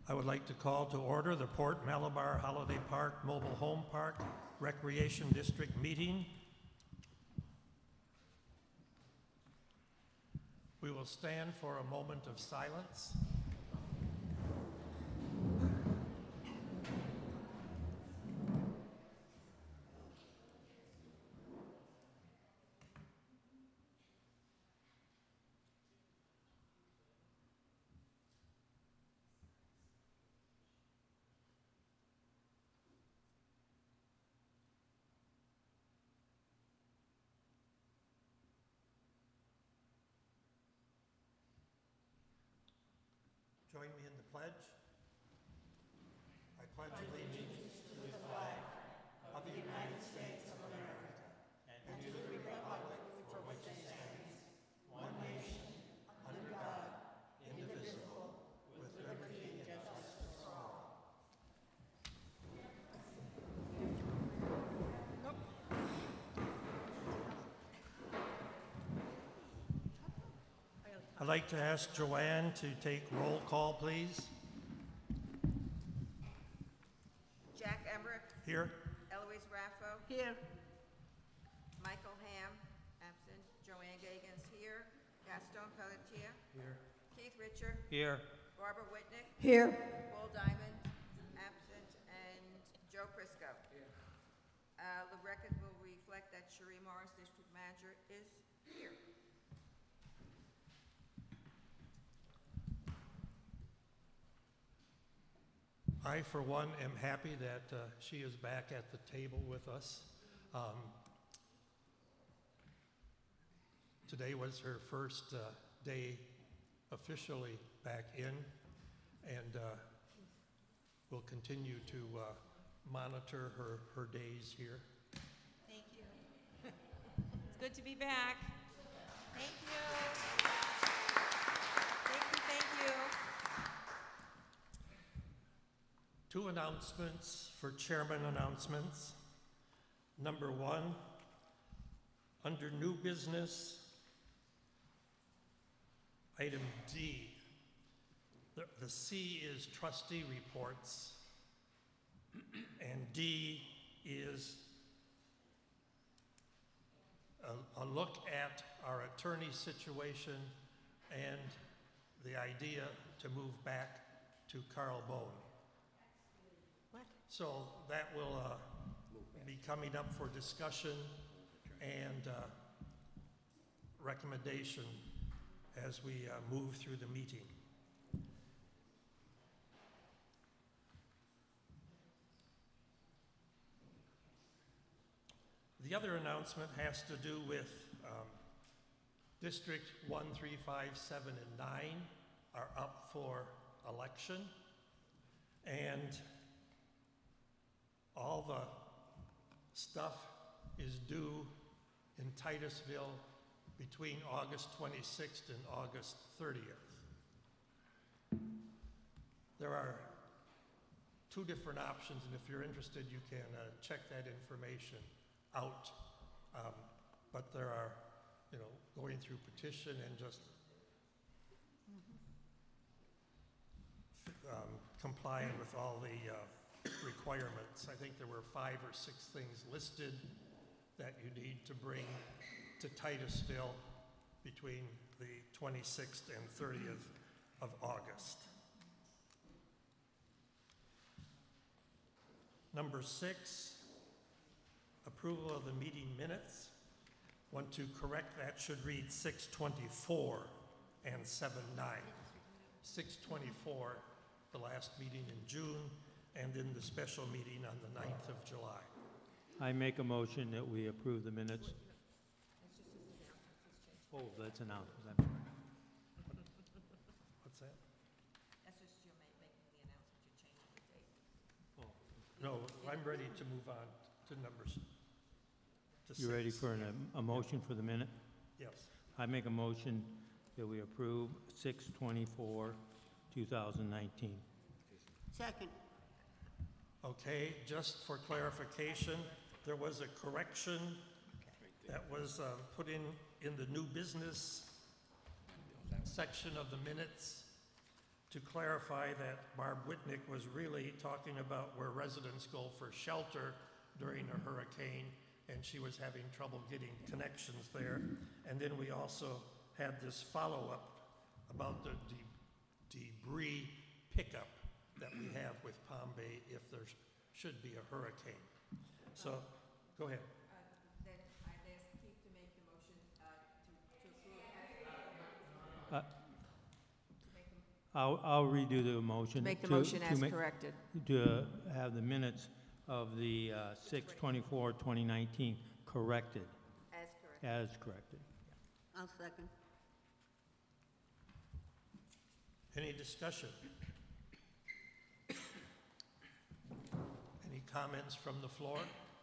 I would like to call to order the Port Malabar Holiday Park Mobile Home Park Recreation District meeting. We will stand for a moment of silence. Join me in the pledge. I pledge allegiance to the flag of the United States of America and to the republic for which it stands, one nation, under God, indivisible, with liberty and justice for all. I'd like to ask Joanne to take roll call, please. Jack Emmerich. Here. Eloise Raffo. Here. Michael Ham, absent. Joanne Gagans here. Gaston Pelletier. Here. Keith Richard. Here. Barbara Whitnick. Here. Paul Diamond, absent. And Joe Prisco. Here. The record will reflect that Cherie Morris, District Manager, is here. I, for one, am happy that she is back at the table with us. Today was her first day officially back in, and we'll continue to monitor her days here. Thank you. It's good to be back. Thank you. Thank you. Two announcements for chairman announcements. Number one, under new business, item D. The C is trustee reports, and D is a look at our attorney situation and the idea to move back to Carl Bone. So that will be coming up for discussion and recommendation as we move through the meeting. The other announcement has to do with District 1, 3, 5, 7, and 9 are up for election, and all the stuff is due in Titusville between August 26th and August 30th. There are two different options, and if you're interested, you can check that information out. But there are, going through petition and just complying with all the requirements. I think there were 5 or 6 things listed that you need to bring to Titusville between the 26th and 30th of August. Number 6, approval of the meeting minutes. Want to correct that, should read 6/24 and 7/9. 6/24, the last meeting in June, and then the special meeting on the 9th of July. I make a motion that we approve the minutes. Oh, that's announcements, I'm sorry. What's that? That's just you making the announcement, you're changing the date. Oh, No, I'm ready to move on to numbers. you ready for a motion for the minute? Yes. I make a motion that we approve 6/24/2019. Second. Okay, just for clarification, there was a correction that was put in the new business section of the minutes. to clarify that Barb Whitnick was really talking about where residents go for shelter during a hurricane, and she was having trouble getting connections there. And then we also had this follow-up about the debris pickup that we have with Palm Bay if there should be a hurricane. So, go ahead. Then I'd ask Keith to make the motion to approve. I'll redo the motion. Make the to- motion to as make- corrected. To have the minutes of the 6/24/2019 corrected, As corrected. as corrected. I'll second. Any discussion? Any comments from the floor?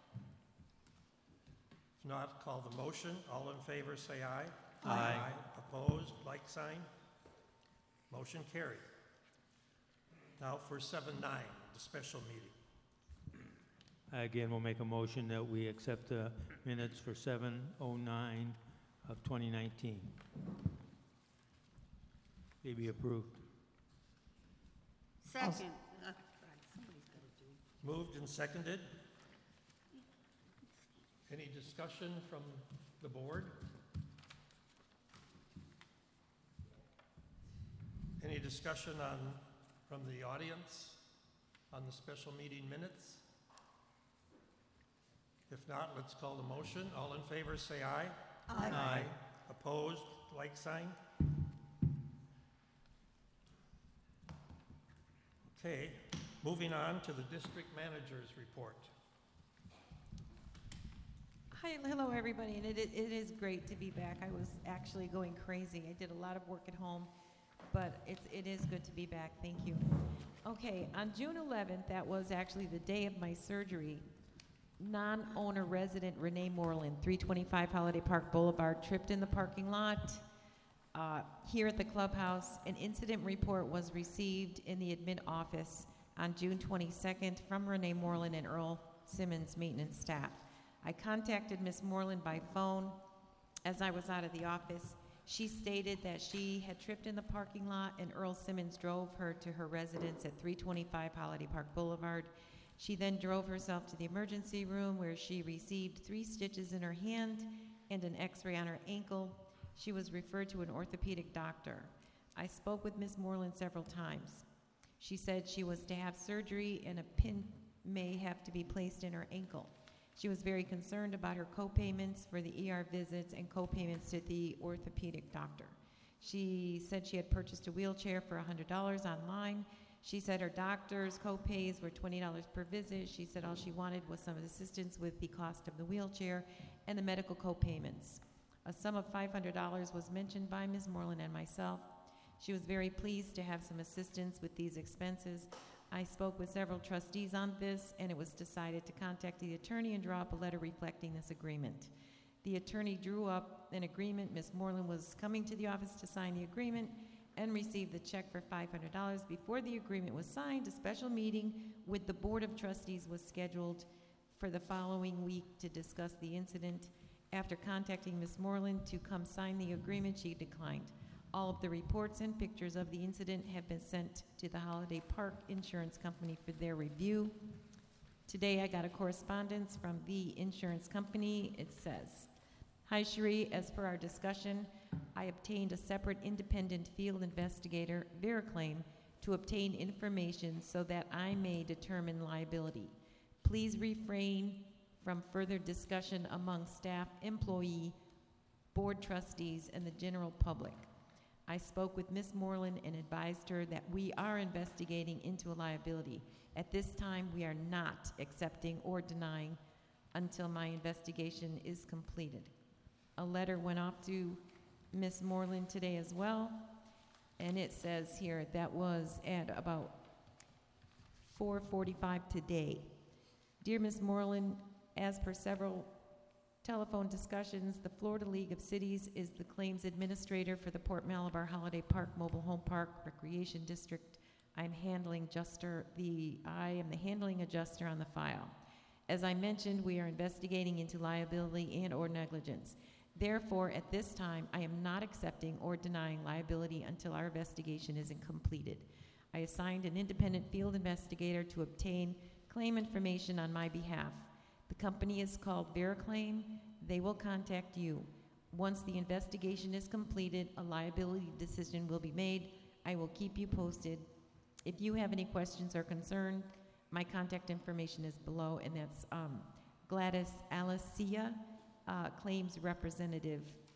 If not, call the motion. All in favor, say aye. Aye. Opposed, like sign. Motion carried. Now for 7-9, the special meeting. Again, we'll make a motion that we accept the minutes for 7/09 of 2019. They be approved. Second. Somebody's got to do it. Moved and seconded. Any discussion from the board? Any discussion from the audience on the special meeting minutes? If not, let's call the motion. All in favor, say aye. Aye. Opposed, like sign. Okay, moving on to the district manager's report. Hi, hello, everybody, and it is great to be back. I was actually going crazy. I did a lot of work at home, but it is good to be back. Thank you. Okay, on June 11th, that was actually the day of my surgery. Non-owner resident Renee Moreland, 325 Holiday Park Boulevard, tripped in the parking lot here at the clubhouse. An incident report was received in the admin office on June 22nd from Renee Moreland and Earl Simmons maintenance staff. I contacted Ms. Moreland by phone as I was out of the office. She stated that she had tripped in the parking lot and Earl Simmons drove her to her residence at 325 Holiday Park Boulevard. She then drove herself to the emergency room where she received 3 stitches in her hand and an x-ray on her ankle. She was referred to an orthopedic doctor. I spoke with Ms. Moreland several times. She said she was to have surgery and a pin may have to be placed in her ankle. She was very concerned about her co-payments for the ER visits and co-payments to the orthopedic doctor. She said she had purchased a wheelchair for $100 online. She said her doctor's co-pays were $20 per visit. She said all she wanted was some assistance with the cost of the wheelchair and the medical co-payments. A sum of $500 was mentioned by Ms. Moreland and myself. She was very pleased to have some assistance with these expenses. I spoke with several trustees on this, and it was decided to contact the attorney and draw up a letter reflecting this agreement. The attorney drew up an agreement. Ms. Moreland was coming to the office to sign the agreement and received the check for $500. Before the agreement was signed, a special meeting with the Board of Trustees was scheduled for the following week to discuss the incident. After contacting Ms. Moreland to come sign the agreement, she declined. All of the reports and pictures of the incident have been sent to the Holiday Park Insurance Company for their review. Today I got a correspondence from the insurance company. It says, "Hi Cherie, as per our discussion, I obtained a separate independent field investigator, Vericlaim, to obtain information so that I may determine liability. Please refrain from further discussion among staff, employee, board trustees, and the general public. I spoke with Ms. Moreland and advised her that we are investigating into a liability. At this time, we are not accepting or denying until my investigation is completed." A letter went off to Ms. Moreland today as well, and it says here that was at about 4:45 today. "Dear Ms. Moreland, as per several telephone discussions, the Florida League of Cities is the claims administrator for the Port Malabar Holiday Park Mobile Home Park Recreation District. I am the handling adjuster on the file. As I mentioned, we are investigating into liability and or negligence. Therefore, at this time, I am not accepting or denying liability until our investigation is completed. I assigned an independent field investigator to obtain claim information on my behalf. The company is called Vericlaim. They will contact you. Once the investigation is completed, a liability decision will be made. I will keep you posted. If you have any questions or concerns, my contact information is below, and that's Gladys Alicia, claims representative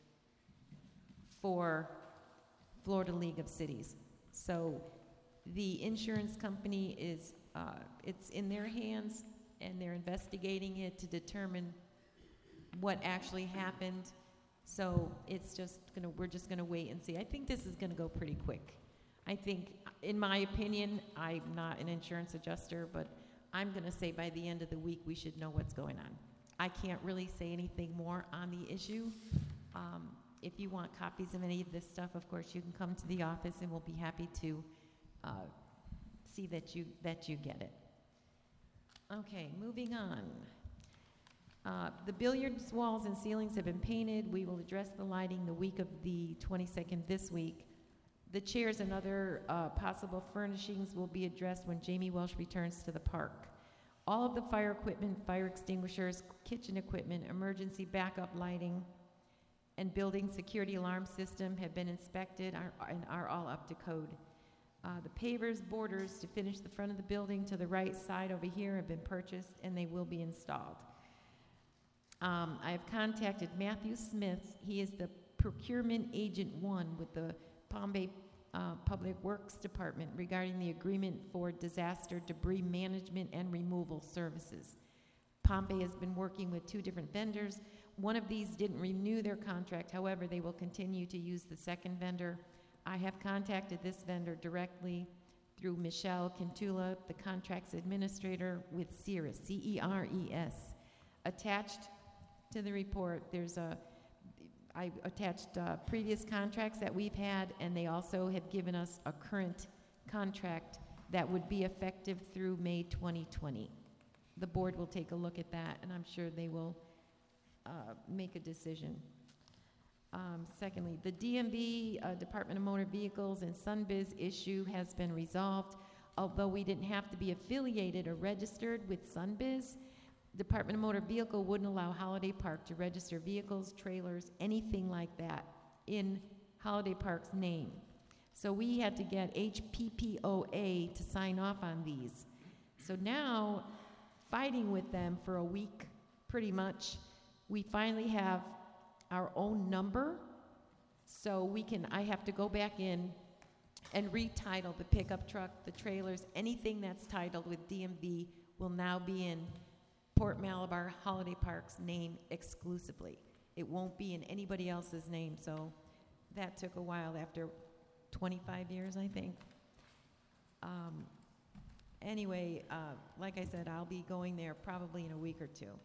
for Florida League of Cities. So the insurance company is, it's in their hands, and they're investigating it to determine what actually happened. So it's just we're just gonna wait and see. I think this is gonna go pretty quick. I think, in my opinion, I'm not an insurance adjuster, but I'm gonna say by the end of the week, we should know what's going on. I can't really say anything more on the issue. If you want copies of any of this stuff, of course, you can come to the office, and we'll be happy to see that you get it. Okay, moving on. The billiards walls and ceilings have been painted. We will address the lighting the week of the 22nd this week. The chairs and other possible furnishings will be addressed when Jamie Welsh returns to the park. All of the fire equipment, fire extinguishers, kitchen equipment, emergency backup lighting, and building security alarm system have been inspected and are all up to code. The pavers, borders to finish the front of the building to the right side over here have been purchased, and they will be installed. I have contacted Matthew Smith. He is the procurement agent 1 with the Palm Bay Public Works Department regarding the agreement for disaster debris management and removal services. Palm Bay has been working with 2 different vendors. One of these didn't renew their contract. However, they will continue to use the second vendor. I have contacted this vendor directly through Michelle Cantula, the contracts administrator with CERES, C-E-R-E-S. Attached to the report, I attached previous contracts that we've had, and they also have given us a current contract that would be effective through May 2020. The board will take a look at that, and I'm sure they will make a decision. Secondly, the DMV, Department of Motor Vehicles and Sunbiz issue has been resolved. Although we didn't have to be affiliated or registered with Sunbiz, Department of Motor Vehicle wouldn't allow Holiday Park to register vehicles, trailers, anything like that in Holiday Park's name. So we had to get HPPOA to sign off on these. So now, fighting with them for a week, pretty much, we finally have our own number, so I have to go back in and retitle the pickup truck, the trailers, anything that's titled with DMV will now be in Port Malabar Holiday Park's name exclusively. It won't be in anybody else's name, so that took a while after 25 years, I think. Anyway, like I said, I'll be going there probably in a week or 2.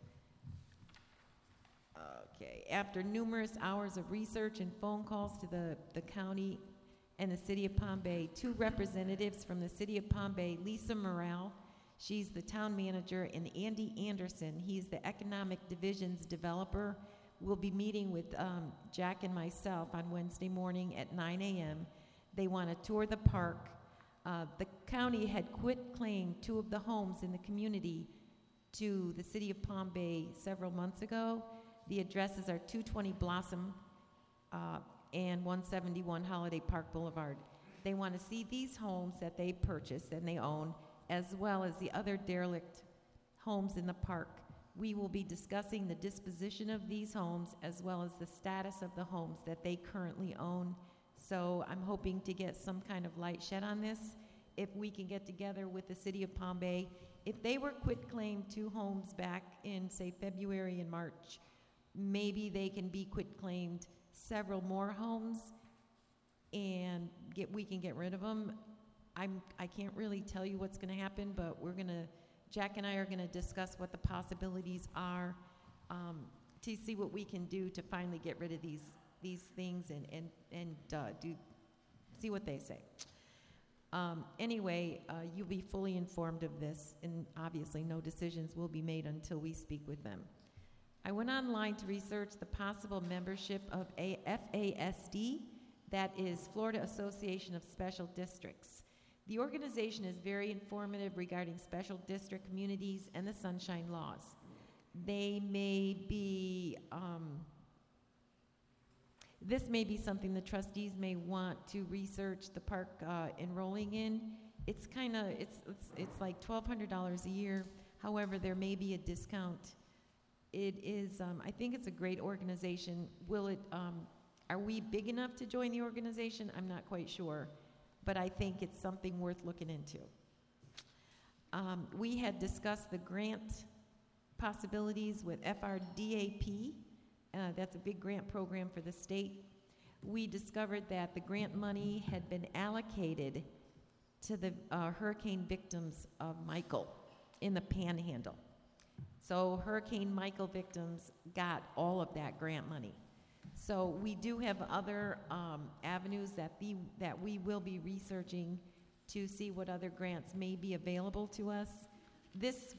Okay, after numerous hours of research and phone calls to the county and the city of Palm Bay, 2 representatives from the city of Palm Bay, Lisa Morale, she's the town manager, and Andy Anderson, he's the economic division's developer, will be meeting with Jack and myself on Wednesday morning at 9 a.m. They want to tour the park. The county had quit claim 2 of the homes in the community to the city of Palm Bay several months ago. The addresses are 220 Blossom and 171 Holiday Park Boulevard. They want to see these homes that they purchased and they own, as well as the other derelict homes in the park. We will be discussing the disposition of these homes as well as the status of the homes that they currently own. So I'm hoping to get some kind of light shed on this. If we can get together with the city of Palm Bay, if they were quit-claimed 2 homes back in, say, February and March, maybe they can be quit-claimed several more homes and we can get rid of them. I can't really tell you what's going to happen, but Jack and I are going to discuss what the possibilities are to see what we can do to finally get rid of these things and see what they say. Anyway, you'll be fully informed of this, and obviously no decisions will be made until we speak with them. I went online to research the possible membership of a FASD, that is Florida Association of Special Districts. The organization is very informative regarding special district communities and the sunshine laws. They may be, this may be something the trustees may want to research the park enrolling in. It's kind of, it's like $1,200 a year. However, there may be a discount. It is, I think it's a great organization. Will it, are we big enough to join the organization? I'm not quite sure, but I think it's something worth looking into. We had discussed the grant possibilities with FRDAP. That's a big grant program for the state. We discovered that the grant money had been allocated to the hurricane victims of Michael in the Panhandle. So Hurricane Michael victims got all of that grant money. So we do have other avenues that we will be researching to see what other grants may be available to us. This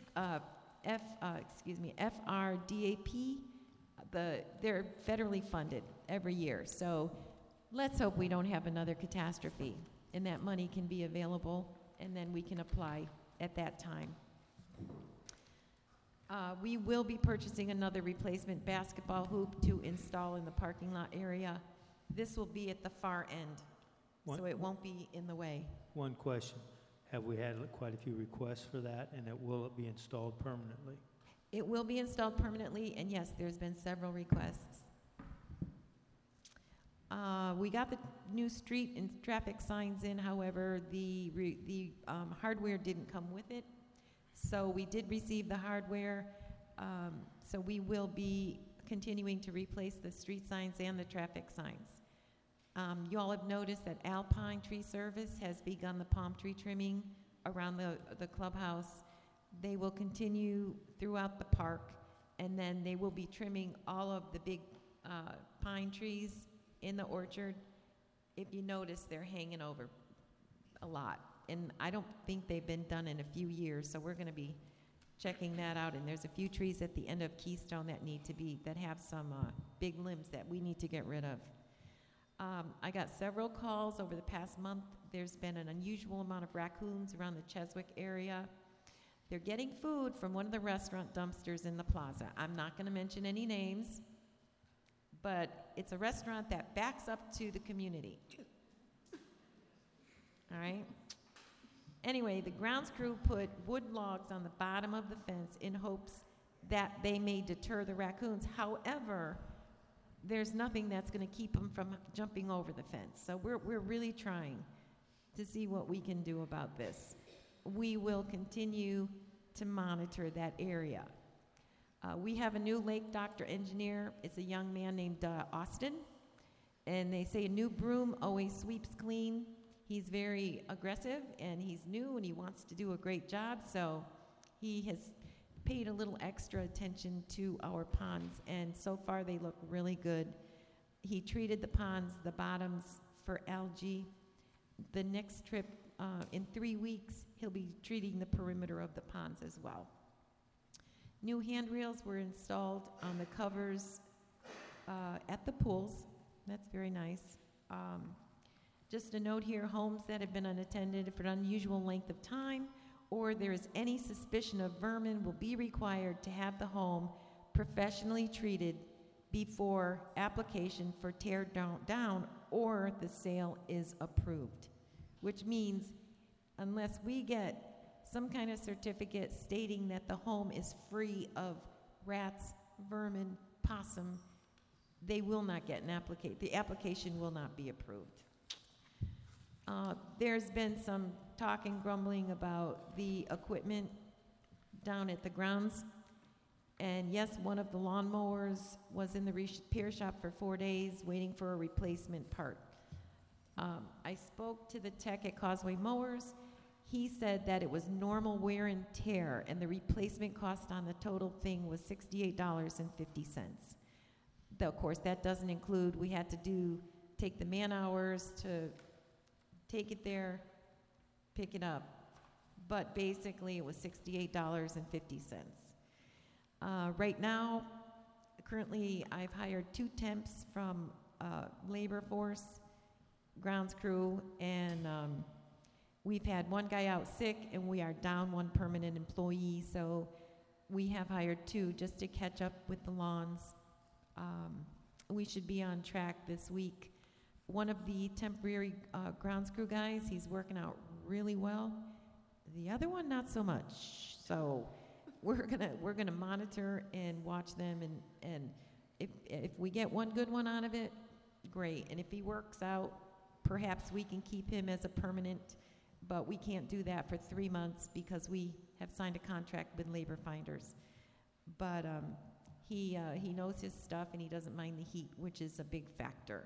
FRDAP, they're federally funded every year. So let's hope we don't have another catastrophe and that money can be available and then we can apply at that time. We will be purchasing another replacement basketball hoop to install in the parking lot area. This will be at the far end, so it won't be in the way. One question. Have we had quite a few requests for that, and will it be installed permanently? It will be installed permanently, and yes, there's been several requests. We got the new street and traffic signs in, however, the hardware didn't come with it. So we did receive the hardware, so we will be continuing to replace the street signs and the traffic signs. You all have noticed that Alpine Tree Service has begun the palm tree trimming around the clubhouse. They will continue throughout the park, and then they will be trimming all of the big pine trees in the orchard. If you notice, they're hanging over a lot. And I don't think they've been done in a few years, so we're going to be checking that out. And there's a few trees at the end of Keystone that have some big limbs that we need to get rid of. I got several calls over the past month. There's been an unusual amount of raccoons around the Cheswick area. They're getting food from one of the restaurant dumpsters in the plaza. I'm not going to mention any names, but it's a restaurant that backs up to the community. All right? Anyway, the grounds crew put wood logs on the bottom of the fence in hopes that they may deter the raccoons. However, there's nothing that's going to keep them from jumping over the fence. So we're really trying to see what we can do about this. We will continue to monitor that area. We have a new lake doctor engineer. It's a young man named Austin. And they say a new broom always sweeps clean. He's very aggressive, and he's new, and he wants to do a great job, so he has paid a little extra attention to our ponds, and so far they look really good. He treated the ponds, the bottoms, for algae. The next trip, in 3 weeks, he'll be treating the perimeter of the ponds as well. New handrails were installed on the covers at the pools. That's very nice. Just a note here, homes that have been unattended for an unusual length of time, or there is any suspicion of vermin, will be required to have the home professionally treated before application for tear down or the sale is approved. Which means unless we get some kind of certificate stating that the home is free of rats, vermin, possum, they will not get an application. The application will not be approved. There's been some talk and grumbling about the equipment down at the grounds. And yes, one of the lawnmowers was in the repair shop for 4 days waiting for a replacement part. I spoke to the tech at Causeway Mowers. He said that it was normal wear and tear, and the replacement cost on the total thing was $68.50. Though, of course, that doesn't include, we had to take the man hours to take it there, pick it up. But basically, it was $68.50. Right now, Currently, I've hired 2 temps from labor force, grounds crew, and we've had 1 guy out sick, and we are down 1 permanent employee, so we have hired 2 just to catch up with the lawns. We should be on track this week. One of the temporary grounds crew guys, he's working out really well. The other one, not so much. So we're gonna monitor and watch them, and if we get one good one out of it, great. And if he works out, perhaps we can keep him as a permanent, but we can't do that for 3 months because we have signed a contract with Labor Finders. But he knows his stuff, and he doesn't mind the heat, which is a big factor.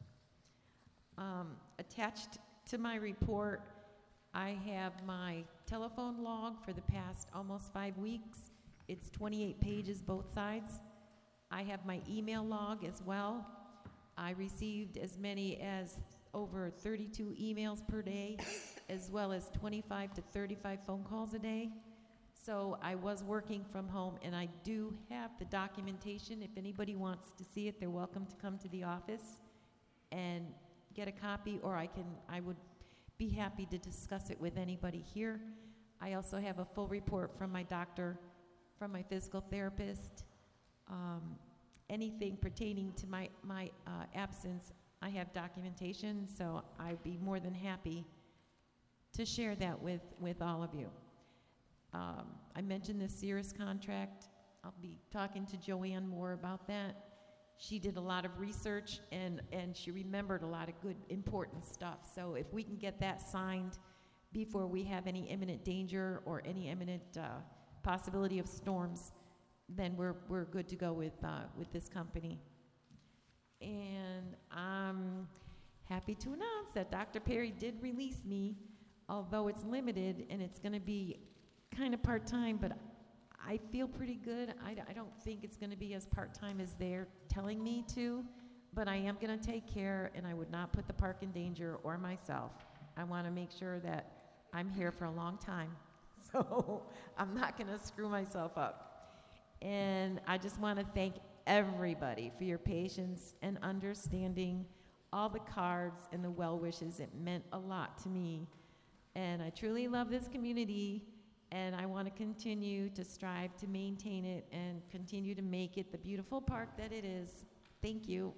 Attached to my report, I have my telephone log for the past almost 5 weeks. It's 28 pages, both sides. I have my email log as well. I received as many as over 32 emails per day, as well as 25 to 35 phone calls a day. So I was working from home, and I do have the documentation. If anybody wants to see it, they're welcome to come to the office and get a copy, or I would be happy to discuss it with anybody here. I also have a full report from my doctor, from my physical therapist. Anything pertaining to my absence, I have documentation, so I'd be more than happy to share that with all of you. I mentioned the Cirrus contract. I'll be talking to Joanne more about that. She did a lot of research, and she remembered a lot of good, important stuff. So if we can get that signed before we have any imminent danger or any imminent possibility of storms, then we're good to go with this company. And I'm happy to announce that Dr. Perry did release me, although it's limited and it's going to be kind of part-time, but I feel pretty good. I don't think it's going to be as part-time as they're telling me to, but I am going to take care, and I would not put the park in danger or myself. I want to make sure that I'm here for a long time, so I'm not going to screw myself up. And I just want to thank everybody for your patience and understanding, all the cards and the well wishes. It meant a lot to me, and I truly love this community. And I want to continue to strive to maintain it and continue to make it the beautiful park that it is. Thank you.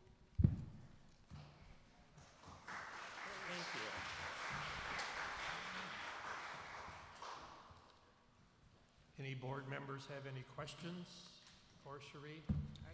Thank you. Any board members have any questions for Cherie?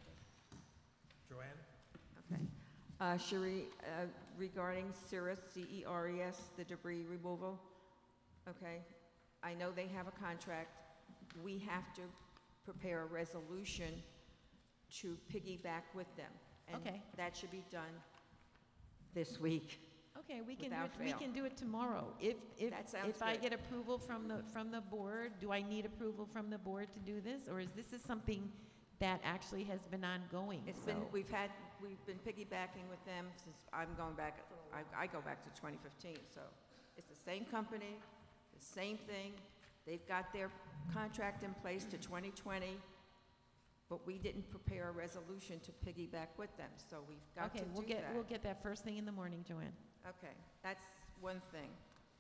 Joanne? Okay. Cherie, regarding CERES, C-E-R-E-S, the debris removal, okay, I know they have a contract. We have to prepare a resolution to piggyback with them. And Okay. that should be done this week. Okay, we can Without fail. do it tomorrow. If That sounds if I good. get approval from the board, do I need approval from the board to do this, or is this something that actually has been ongoing? It's So- been, we've been piggybacking with them since I'm going back, I go back to 2015, so it's the same company, the same thing. They've got their contract in place to 2020, but we didn't prepare a resolution to piggyback with them, so we've got to Okay, do that. we'll get that first thing in the morning, Joanne. Okay, that's one thing.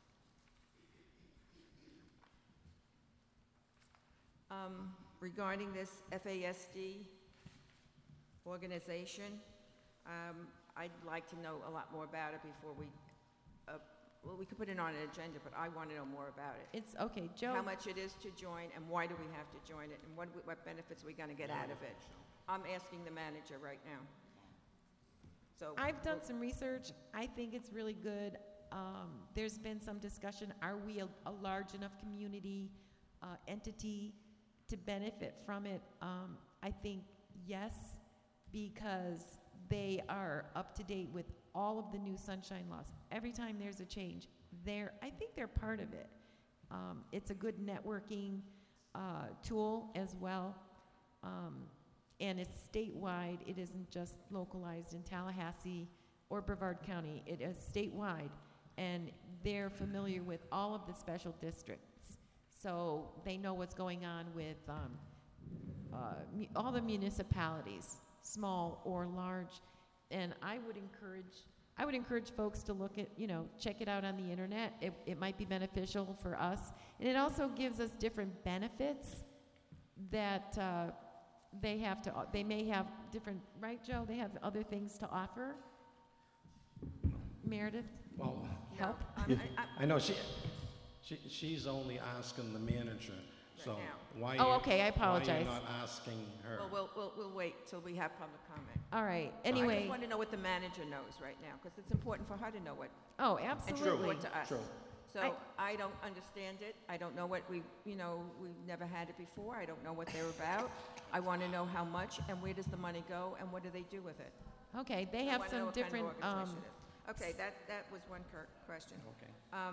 Regarding this FASD organization, I'd like to know a lot more about it before we, well, we could put it on an agenda, but I want to know more about it. It's, okay, Joe. How much it is to join, and why do we have to join it, and what benefits are we going to get out of it? I'm asking the manager right now. So I've done some research. I think it's really good. There's been some discussion, are we a large enough community entity to benefit from it? I think yes, because they are up to date with all of the new sunshine laws. Every time there's a change, I think they're part of it. It's a good networking tool as well. And it's statewide. It isn't just localized in Tallahassee or Brevard County. It is statewide, and they're familiar with all of the special districts. So they know what's going on with all the municipalities, small or large. And I would encourage folks to look at, check it out on the internet. It might be beneficial for us. And it also gives us different benefits that they may have different, right, Joe? They have other things to offer. Meredith, Well, help? I know she's only asking the manager, so now. why? Oh, okay, I Why apologize. you not asking her? Well, we'll wait till we have public comment. All right, I anyway. just want to know what the manager knows right now, because it's important for her to know what, Oh, and to absolutely. report to us. True. So I don't understand it. I don't know what we've never had it before. I don't know what they're about. I want to know how much and where does the money go and what do they do with it? Okay, they I have wanna know some what kind of different, organization it is. Okay, that was one question. Okay.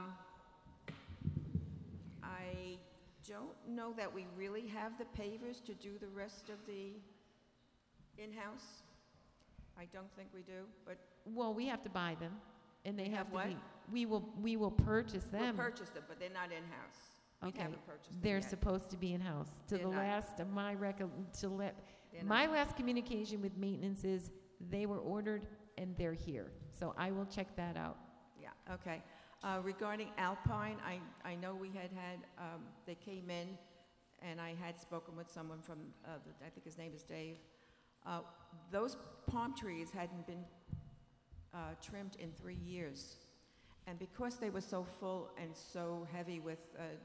I don't know that we really have the pavers to do the rest of the in-house. I don't think we do, but well, we have to buy them, and they You have have to what? be, we will purchase we'll them. purchase them, but they're not in-house. We Okay, haven't purchased them they're yet. supposed to be in-house. To They're the not. last of my They're my not. last communication with maintenance is they were ordered and they're here. So I will check that out. Yeah, okay. Regarding Alpine, I know we had, they came in, and I had spoken with someone from, I think his name is Dave. Those palm trees hadn't been trimmed in 3 years. And because they were so full and so heavy with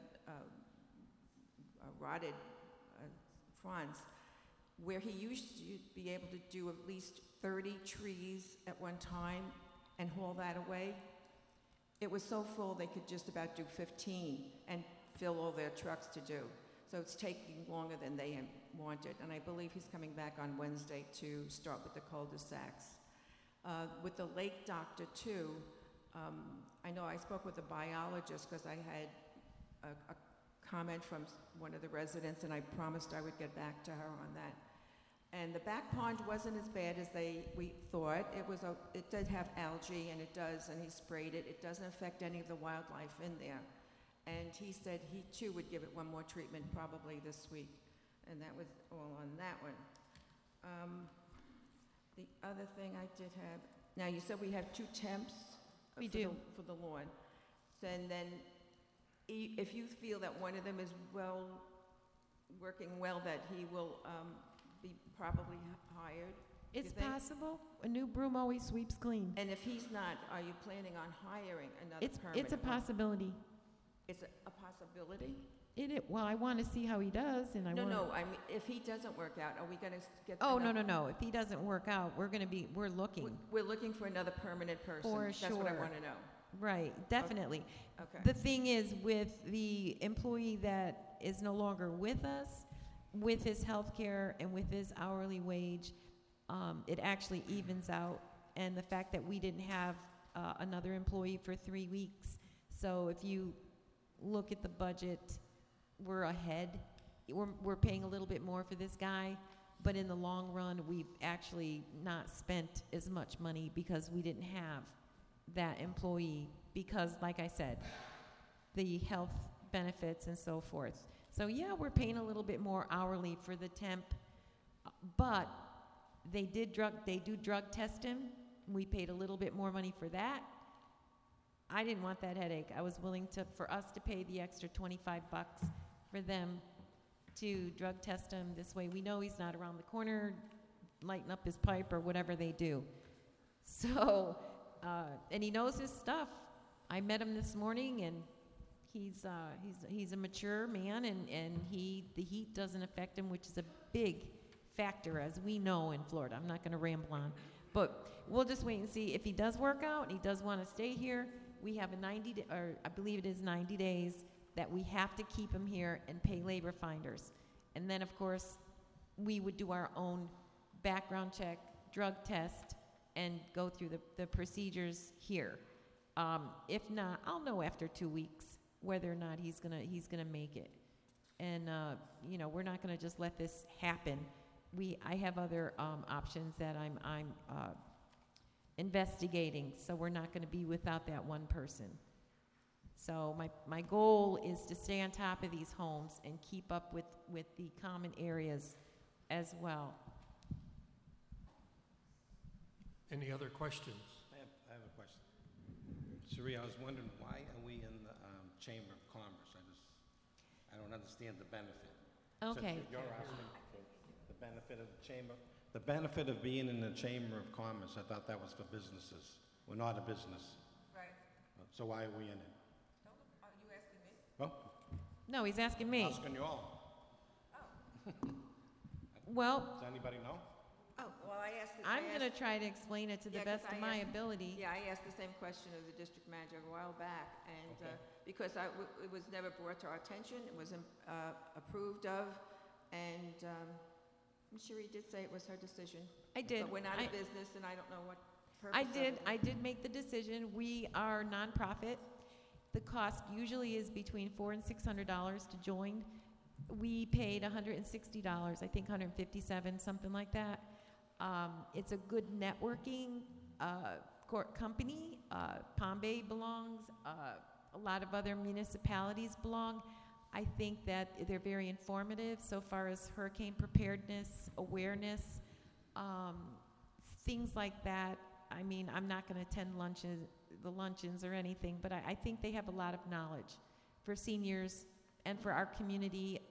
rotted fronds, where he used to be able to do at least 30 trees at one time and haul that away, it was so full they could just about do 15 and fill all their trucks to do. So it's taking longer than they had wanted. And I believe he's coming back on Wednesday to start with the cul-de-sacs. With the lake doctor, too, I know I spoke with a biologist because I had a comment from one of the residents, and I promised I would get back to her on that. And the back pond wasn't as bad as we thought. It did have algae, and it does, and he sprayed it. It doesn't affect any of the wildlife in there. And he said he, too, would give it one more treatment probably this week. And that was all on that one. The other thing I did have, now you said we have 2 temps? We do. For the lawn. And then if you feel that one of them is working well, that he will be probably hired? you It's think? possible. A new broom always sweeps clean. And if he's not, are you planning on hiring another It's permanent a one? possibility. It's a possibility? Well, I want to see how he does, and I want. No, I mean, if he doesn't work out, are we going to get? Oh, another- no. If he doesn't work out, we're looking. We're looking for another permanent person. For That's what I sure. want to know. Right, definitely. Okay. The thing is, with the employee that is no longer with us, with his health care and with his hourly wage, it actually evens out. And the fact that we didn't have another employee for 3 weeks. So if you look at the budget, we're ahead. We're paying a little bit more for this guy, but in the long run, we've actually not spent as much money because we didn't have that employee because, like I said, the health benefits and so forth. So yeah, we're paying a little bit more hourly for the temp, but they do drug test him. We paid a little bit more money for that. I didn't want that headache. I was willing for us to pay the extra $25 for them to drug test him. This way we know he's not around the corner lighting up his pipe or whatever they do. So, and he knows his stuff. I met him this morning, and he's a mature man, and the heat doesn't affect him, which is a big factor, as we know in Florida. I'm not going to ramble on, but we'll just wait and see if he does work out and he does want to stay here. We have I believe it is 90 days that we have to keep him here and pay labor finders, and then of course we would do our own background check, drug test, and go through the procedures here. If not, I'll know after 2 weeks whether or not he's gonna make it. And we're not gonna just let this happen. I have other options that I'm investigating, so we're not gonna be without that one person. So my goal is to stay on top of these homes and keep up with the common areas as well. Any other questions? I have a question. Sheree, I was wondering, why are we in the Chamber of Commerce? I don't understand the benefit. Okay. Since you're asking the benefit of the chamber. The benefit of being in the Chamber of Commerce, I thought that was for businesses. We're not a business. Right. So why are we in it? Are you asking me? Well, No, he's asking me. asking you all. Well, Does anybody know? Oh, well, I asked. I'm going to try to explain it to the Yeah, 'cause best of I my asked- ability. Yeah, I asked the same question of the district manager a while back, and Okay. because it was never brought to our attention, it wasn't approved of, and Sheree did say it was her decision. I did. But we're not I- a business, and I don't know what purpose of it I is. did make the decision. We are nonprofit. The cost usually is between $400 and $600 to join. We paid $160, I think $157, something like that. It's a good networking company. Palm Bay belongs. A lot of other municipalities belong. I think that they're very informative so far as hurricane preparedness, awareness, things like that. I mean, I'm not going to attend luncheons or anything, but I think they have a lot of knowledge for seniors and for our community.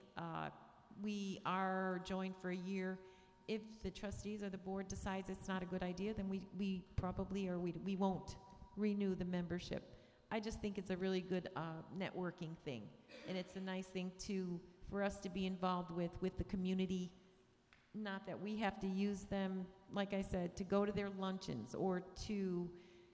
We are joined for a year. If the trustees or the board decides it's not a good idea, then we probably, or we won't renew the membership. I just think it's a really good networking thing, and it's a nice thing for us to be involved with the community. Not that we have to use them, like I said, to go to their luncheons or to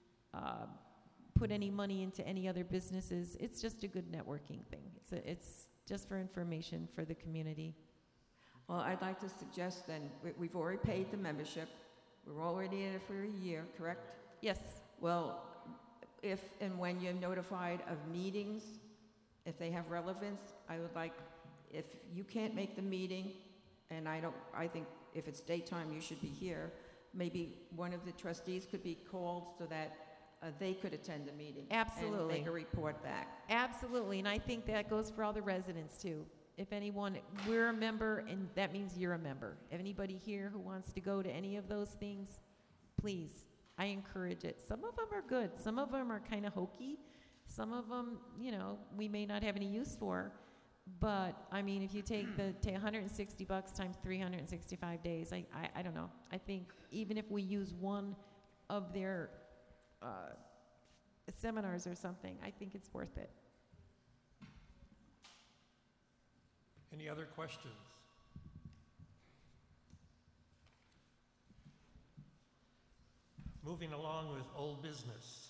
put any money into any other businesses. It's just a good networking thing. It's just for information for the community. Well, I'd like to suggest then, we've already paid the membership. We're already in it for a year, correct? Yes. Well, if and when you're notified of meetings, if they have relevance, I would like, if you can't make the meeting, and I think if it's daytime, you should be here, maybe one of the trustees could be called so that they could attend the meeting. Absolutely. And make a report back. Absolutely, and I think that goes for all the residents too. If anyone, we're a member, and that means you're a member. If anybody here who wants to go to any of those things, please, I encourage it. Some of them are good. Some of them are kind of hokey. Some of them, we may not have any use for. But, I mean, if you take $160 times 365 days, I don't know. I think even if we use one of their seminars or something, I think it's worth it. Any other questions? Moving along with old business.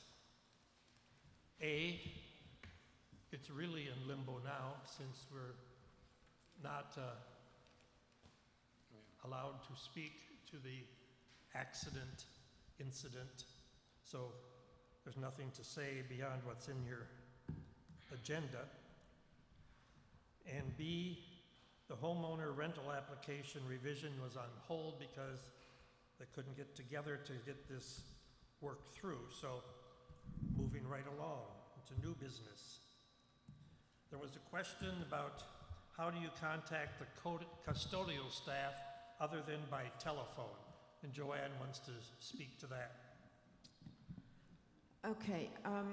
A, it's really in limbo now since we're not allowed to speak to the incident. So there's nothing to say beyond what's in your agenda. And B, the homeowner rental application revision was on hold because they couldn't get together to get this worked through. So moving right along into new business. There was a question about how do you contact the custodial staff other than by telephone? And Joanne wants to speak to that. Okay.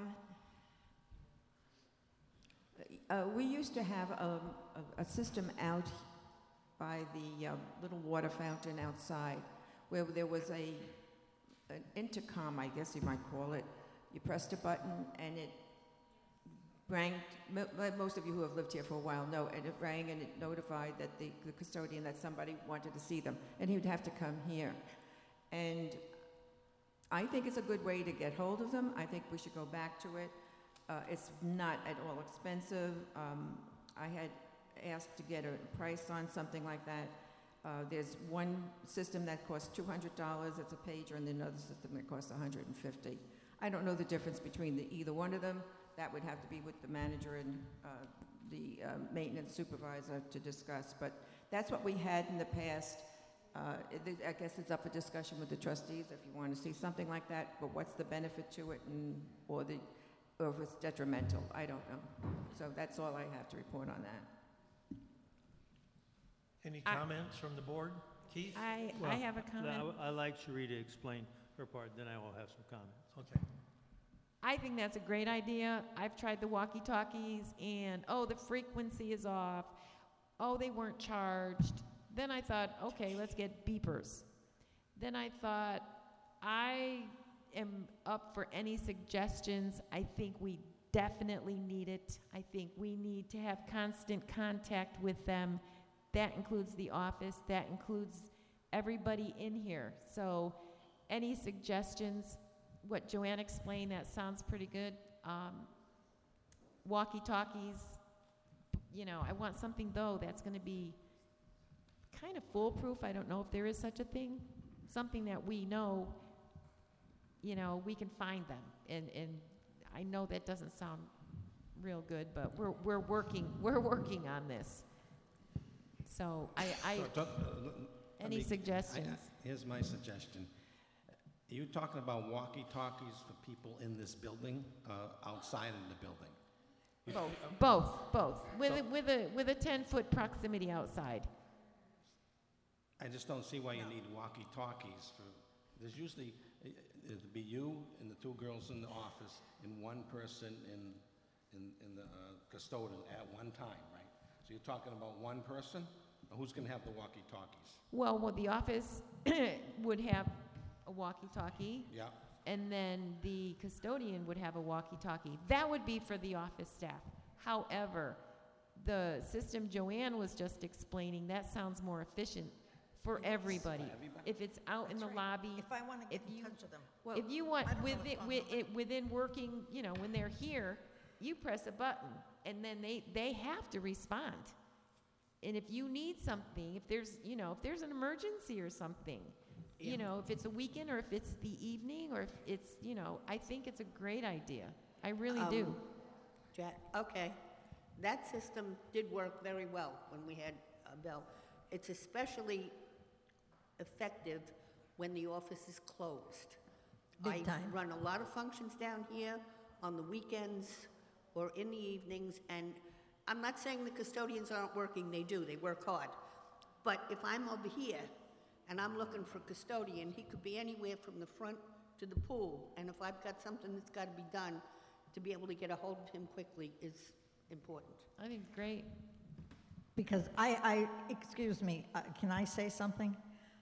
We used to have a system out by the little water fountain outside where there was an intercom, I guess you might call it. You pressed a button and it rang. Most of you who have lived here for a while know, and it rang and it notified that the custodian that somebody wanted to see them, and he would have to come here. And I think it's a good way to get hold of them. I think we should go back to it. It's not at all expensive. I had asked to get a price on something like that. There's one system that costs $200. It's a pager, and another system that costs $150. I don't know the difference between either one of them. That would have to be with the manager and the maintenance supervisor to discuss. But that's what we had in the past. I guess it's up for discussion with the trustees if you want to see something like that. But what's the benefit to it, or if it's detrimental? I don't know. So that's all I have to report on that. Any comments from the board? Keith? I Well, have a comment. I'd like Cherie to explain her part, then I will have some comments. Okay. I think that's a great idea. I've tried the walkie-talkies, and, oh, the frequency is off. Oh, they weren't charged. Then I thought, okay, let's get beepers. Then I thought, I am up for any suggestions. I think we definitely need it. I think we need to have constant contact with them. That includes the office. That includes everybody in here. So any suggestions? What Joanne explained, that sounds pretty good. Walkie-talkies, you know, I want something, though, that's going to be kind of foolproof. I don't know if there is such a thing. Something that we know, you know, we can find them. And I know that doesn't sound real good, but we're working on this. So any suggestions? Here's my suggestion. Are you talking about walkie-talkies for people in this building, outside of the building? Both. With a 10-foot proximity outside. I just don't see why you need walkie-talkies for, there's usually, it'd be you and the two girls in the office and one person in the custodian at one time, right? So you're talking about one person? Or who's gonna have the walkie-talkies? Well, the office would have a walkie-talkie. Yeah. And then the custodian would have a walkie-talkie. That would be for the office staff. However, the system Joanne was just explaining, that sounds more efficient for everybody. If it's out in the lobby, If I want to get if in you- touch with them. if you want, I don't have a phone number. within working, you know, when they're here, you press a button, and then they have to respond. And if you need something, if there's an emergency or something, you know, if it's a weekend or if it's the evening or if it's, you know, I think it's a great idea. I really do. Okay. That system did work very well when we had Bell. It's especially effective when the office is closed. Big time. I run a lot of functions down here on the weekends or in the evenings, and I'm not saying the custodians aren't working, they do, they work hard. But if I'm over here and I'm looking for a custodian, he could be anywhere from the front to the pool, and if I've got something that's got to be done, to be able to get a hold of him quickly is important. I think great. Because excuse me, can I say something?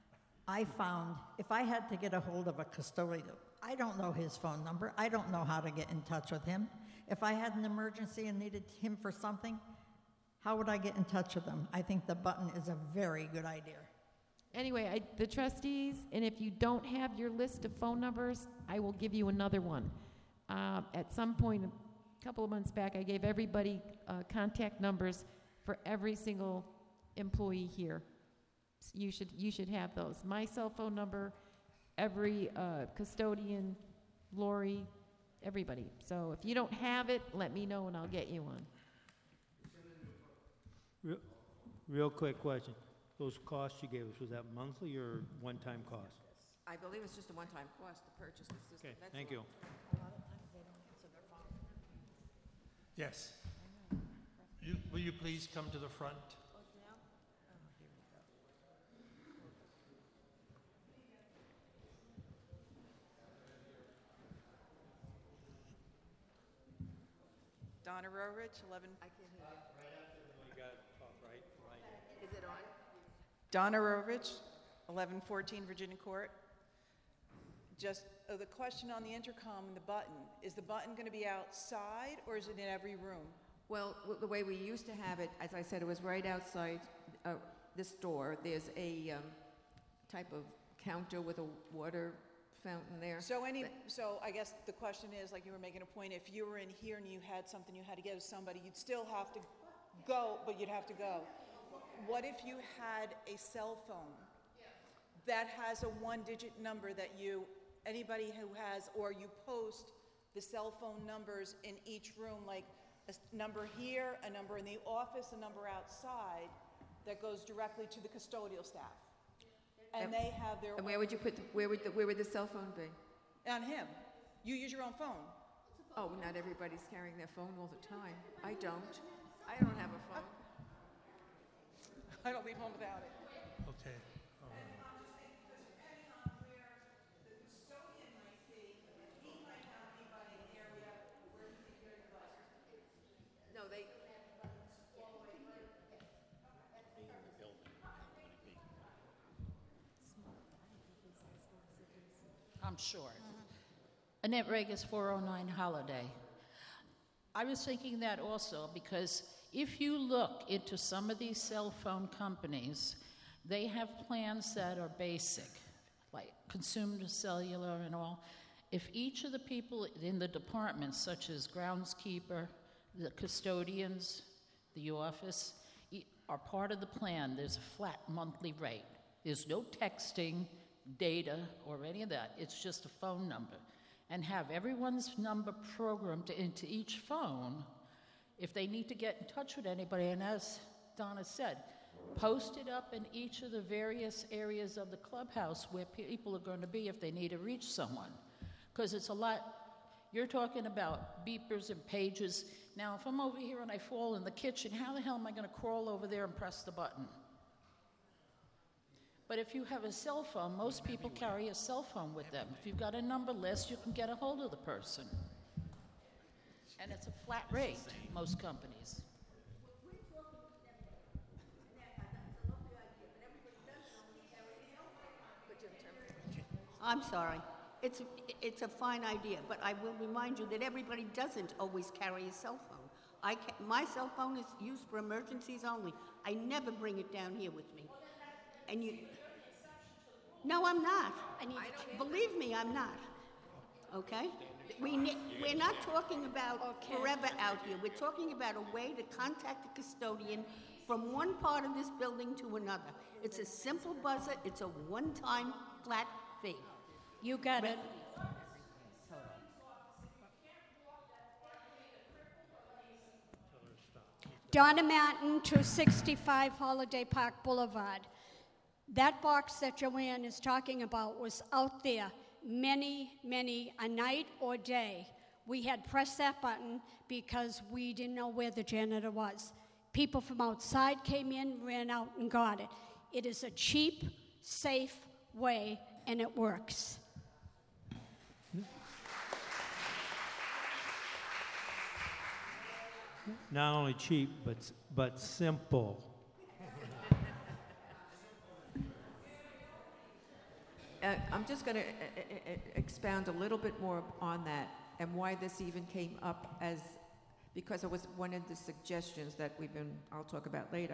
I found if I had to get a hold of a custodian, I don't know his phone number. I don't know how to get in touch with him. If I had an emergency and needed him for something, how would I get in touch with him? I think the button is a very good idea. Anyway, the trustees, and if you don't have your list of phone numbers, I will give you another one. At some point, a couple of months back, I gave everybody contact numbers for every single employee here. You should have those. My cell phone number, every custodian, Lori, everybody. So if you don't have it, let me know and I'll get you one. Real quick question. Those costs you gave us, was that monthly or one-time cost? I believe it's just a one-time cost to purchase the system. Okay, That's thank all. you. Yes. Will you please come to the front? Donna Rowridge, 11... Is it on? Donna Rowridge, 1114 Virginia Court. Just the question on the intercom and the button, is the button going to be outside or is it in every room? Well, the way we used to have it, as I said, it was right outside this door. There's a type of counter with a water fountain there. So I guess the question is, like you were making a point, if you were in here and you had something you had to get to somebody, you'd still have to go, but you'd have to go. What if you had a cell phone that has a one-digit number that anybody who has, or you post the cell phone numbers in each room, like a number here, a number in the office, a number outside, that goes directly to the custodial staff? And they have their And where would you put, where would the cell phone be? on him. You use your own phone. Oh, not everybody's carrying their phone all the time. I don't. I don't have a phone. I don't leave home without it. Okay. All right. I'm short. Annette Regas, 409 Holiday. I was thinking that also because if you look into some of these cell phone companies, they have plans that are basic, like consumer cellular and all. If each of the people in the departments, such as groundskeeper, the custodians, the office, are part of the plan, there's a flat monthly rate. There's no texting, data, or any of that. It's just a phone number. And have everyone's number programmed into each phone if they need to get in touch with anybody. And as Donna said, post it up in each of the various areas of the clubhouse where people are going to be if they need to reach someone. Because it's a lot. You're talking about beepers and pages. Now, if I'm over here and I fall in the kitchen, how the hell am I going to crawl over there and press the button? But if you have a cell phone, most people carry a cell phone with them. If you've got a number list, you can get a hold of the person. And it's a flat rate, most companies. I'm sorry. It's a fine idea, but I will remind you that everybody doesn't always carry a cell phone. My cell phone is used for emergencies only. I never bring it down here with me. And you... No, I'm not. Believe me, I'm not. Okay? We're not talking about forever out here. We're talking about a way to contact the custodian from one part of this building to another. It's a simple buzzer. It's a one-time flat fee. You got it. Donna Manton, 265 Holiday Park Boulevard. That box that Joanne is talking about was out there many a night or day. We had pressed that button because we didn't know where the janitor was. People from outside came in, ran out, and got it. It is a cheap, safe way, and it works. Not only cheap, but simple. I'm just going to expound a little bit more on that and why this even came up because it was one of the suggestions that I'll talk about later.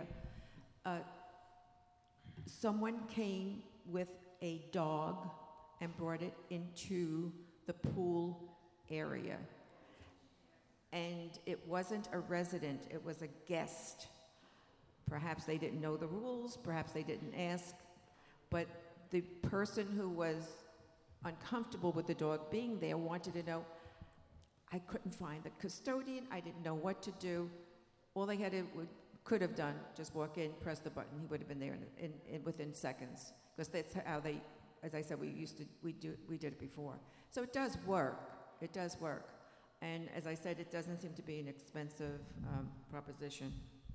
Someone came with a dog and brought it into the pool area. And it wasn't a resident, it was a guest. Perhaps they didn't know the rules, perhaps they didn't ask, but the person who was uncomfortable with the dog being there wanted to know, I couldn't find the custodian, I didn't know what to do. All they could have done, just walk in, press the button, he would have been there in within seconds. Because that's how they, as I said, we did it before. So it does work, it does work. And as I said, it doesn't seem to be an expensive proposition.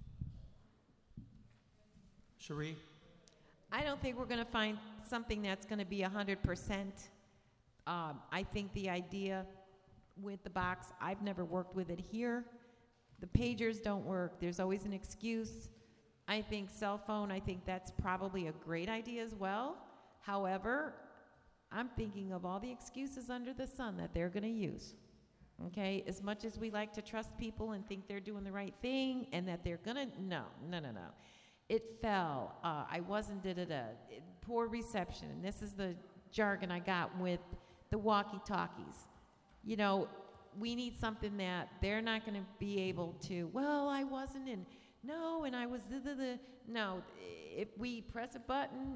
Cherie? I don't think we're going to find something that's going to be 100%. I think the idea with the box, I've never worked with it here. The pagers don't work. There's always an excuse. I think cell phone, I think that's probably a great idea as well. However, I'm thinking of all the excuses under the sun that they're going to use. Okay, as much as we like to trust people and think they're doing the right thing and that they're going to, no. It fell. I wasn't poor reception. And this is the jargon I got with the walkie-talkies. You know, we need something that they're not going to be able to, well, I wasn't in, no, and I was No, if we press a button,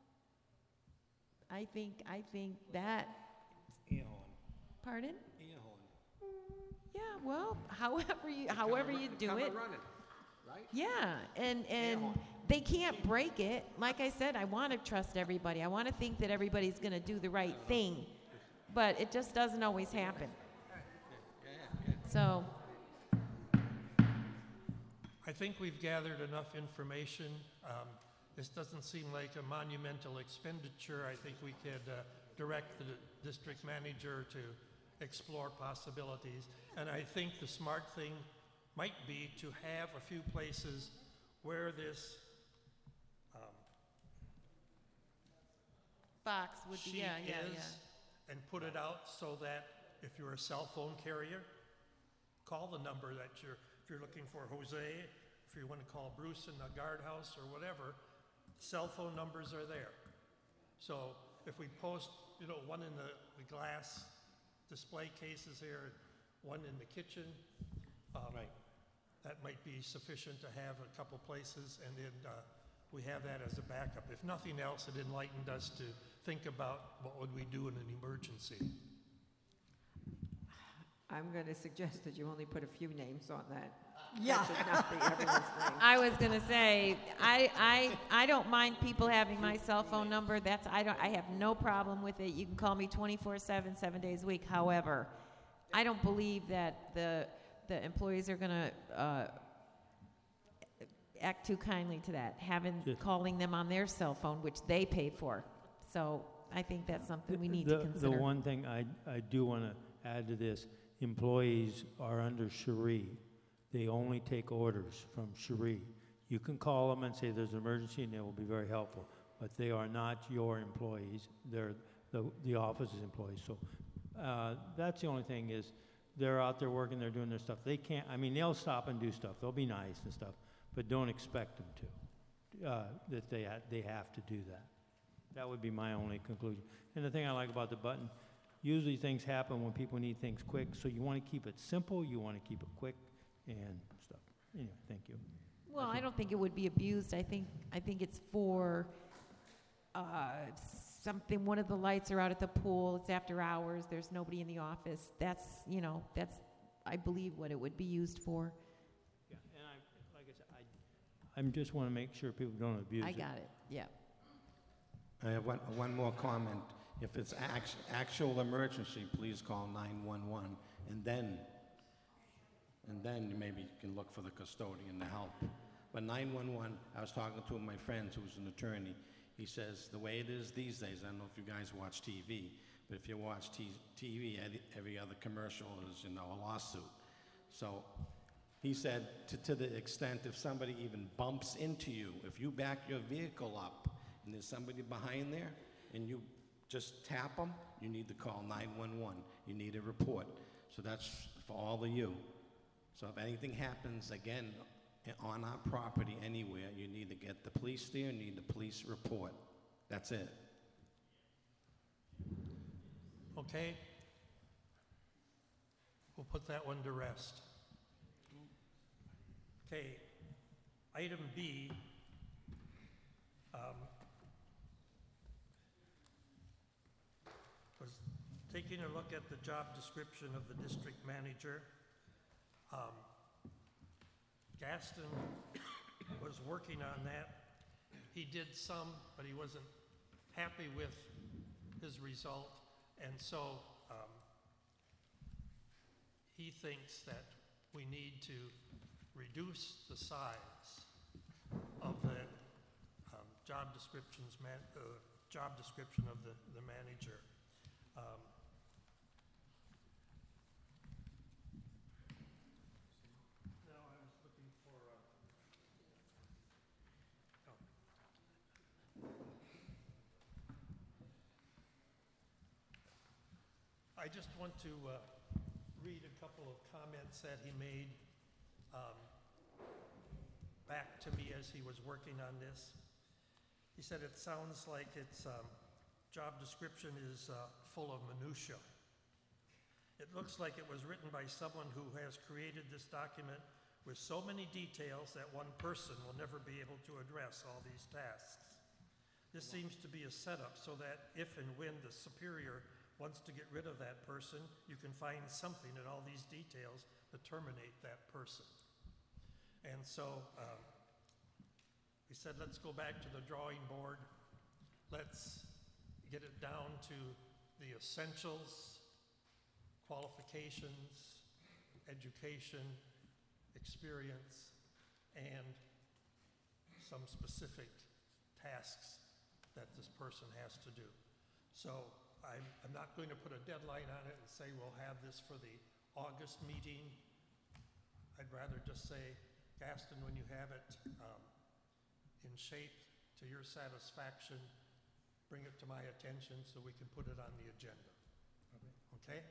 I think that. Air horn. Pardon? Air horn. Yeah, well, however you do it. Running, right? Yeah, and they can't break it. Like I said, I want to trust everybody. I want to think that everybody's going to do the right thing, but it just doesn't always happen. So I think we've gathered enough information. This doesn't seem like a monumental expenditure. I think we could direct the district manager to explore possibilities. And I think the smart thing might be to have a few places where this box would be, sheet is, and put it out so that if you're a cell phone carrier, call the number that if you're looking for Jose, if you want to call Bruce in the guardhouse or whatever, cell phone numbers are there. So if we post, one in the glass display cases here, one in the kitchen, Right. that might be sufficient to have a couple places, and then we have that as a backup. If nothing else, it enlightened us to think about what would we do in an emergency. I'm going to suggest that you only put a few names on that. Yeah. That should not be everyone's name. I was going to say, I don't mind people having my cell phone number. I have no problem with it. You can call me 24/7, 7 days a week. However, I don't believe that the employees are going to act too kindly to that, calling them on their cell phone, which they pay for. So I think that's something we need to consider. The one thing I do want to add to this, employees are under Cherie. They only take orders from Cherie. You can call them and say there's an emergency, and they will be very helpful. But they are not your employees. They're the office's employees. So that's the only thing is they're out there working, they're doing their stuff. They can't, they'll stop and do stuff. They'll be nice and stuff, but don't expect them to, that they have to do that. That would be my only conclusion. And the thing I like about the button, usually things happen when people need things quick, so you want to keep it simple, you want to keep it quick and stuff. Anyway, thank you. Well, I don't think it would be abused. I think it's for something. One of the lights are out at the pool. It's after hours. There's nobody in the office. That's I believe what it would be used for. Yeah, and like I said, I just want to make sure people don't abuse it. I got it. Yeah. I have one more comment. If it's actual emergency, please call 911, and then you maybe can look for the custodian to help. But 911, I was talking to one of my friends who's an attorney. He says the way it is these days, I don't know if you guys watch TV, but if you watch TV, every other commercial is, a lawsuit. So he said to the extent if somebody even bumps into you, if you back your vehicle up and there's somebody behind there and you just tap them, you need to call 911. You need a report. So that's for all of you. So if anything happens, again, on our property anywhere, you need to get the police there, you need the police report. That's it. Okay? We'll put that one to rest. Okay, item B. Was taking a look at the job description of the district manager. Gaston was working on that. He did some, but he wasn't happy with his result, and so he thinks that we need to reduce the size of the job description of the manager. I just want to read a couple of comments that he made back to me as he was working on this. He said it sounds like its job description is full of minutia. It looks like it was written by someone who has created this document with so many details that one person will never be able to address all these tasks. This seems to be a setup so that if and when the superior wants to get rid of that person, you can find something in all these details to terminate that person. And so he said, let's go back to the drawing board. Let's get it down to the essentials, qualifications, education, experience, and some specific tasks that this person has to do. So I'm not going to put a deadline on it and say we'll have this for the August meeting. I'd rather just say, Gaston, when you have it in shape to your satisfaction, bring it to my attention so we can put it on the agenda. Okay?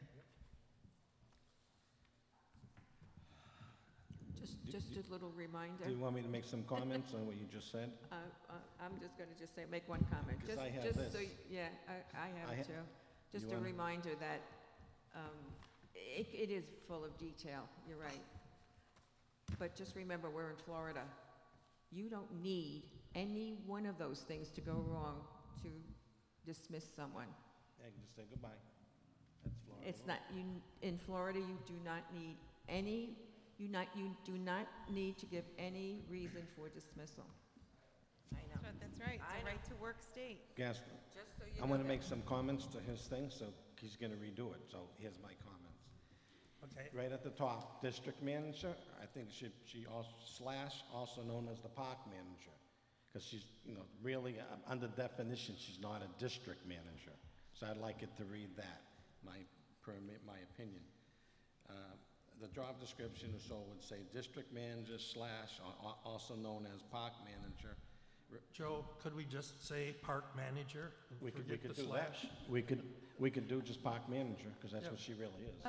Just a little reminder. Do you want me to make some comments on what you just said? I'm just going to just say, make one comment. Because I have Just this. so yeah, I have ha- it too. Just You a wanna- reminder that it is full of detail, you're right. But just remember, we're in Florida. You don't need any one of those things to go wrong to dismiss someone. I can just say goodbye. That's Florida. It's not, in Florida, you do not need any, you do not need to give any reason for dismissal. I know. That's right. It's I a know. right to work state. Gaston, Just so you I'm know gonna that. make some comments to his thing, so he's gonna redo it, so here's my comments. Okay. Right at the top, district manager, I think she also, also known as the park manager, because she's, really, under definition, she's not a district manager. So I'd like it to read that, my opinion. The job description or so would say district manager / also known as park manager. Joe, could we just say park manager and We could forget the do that. slash? We could do just park manager, because that's Yeah. what she really is.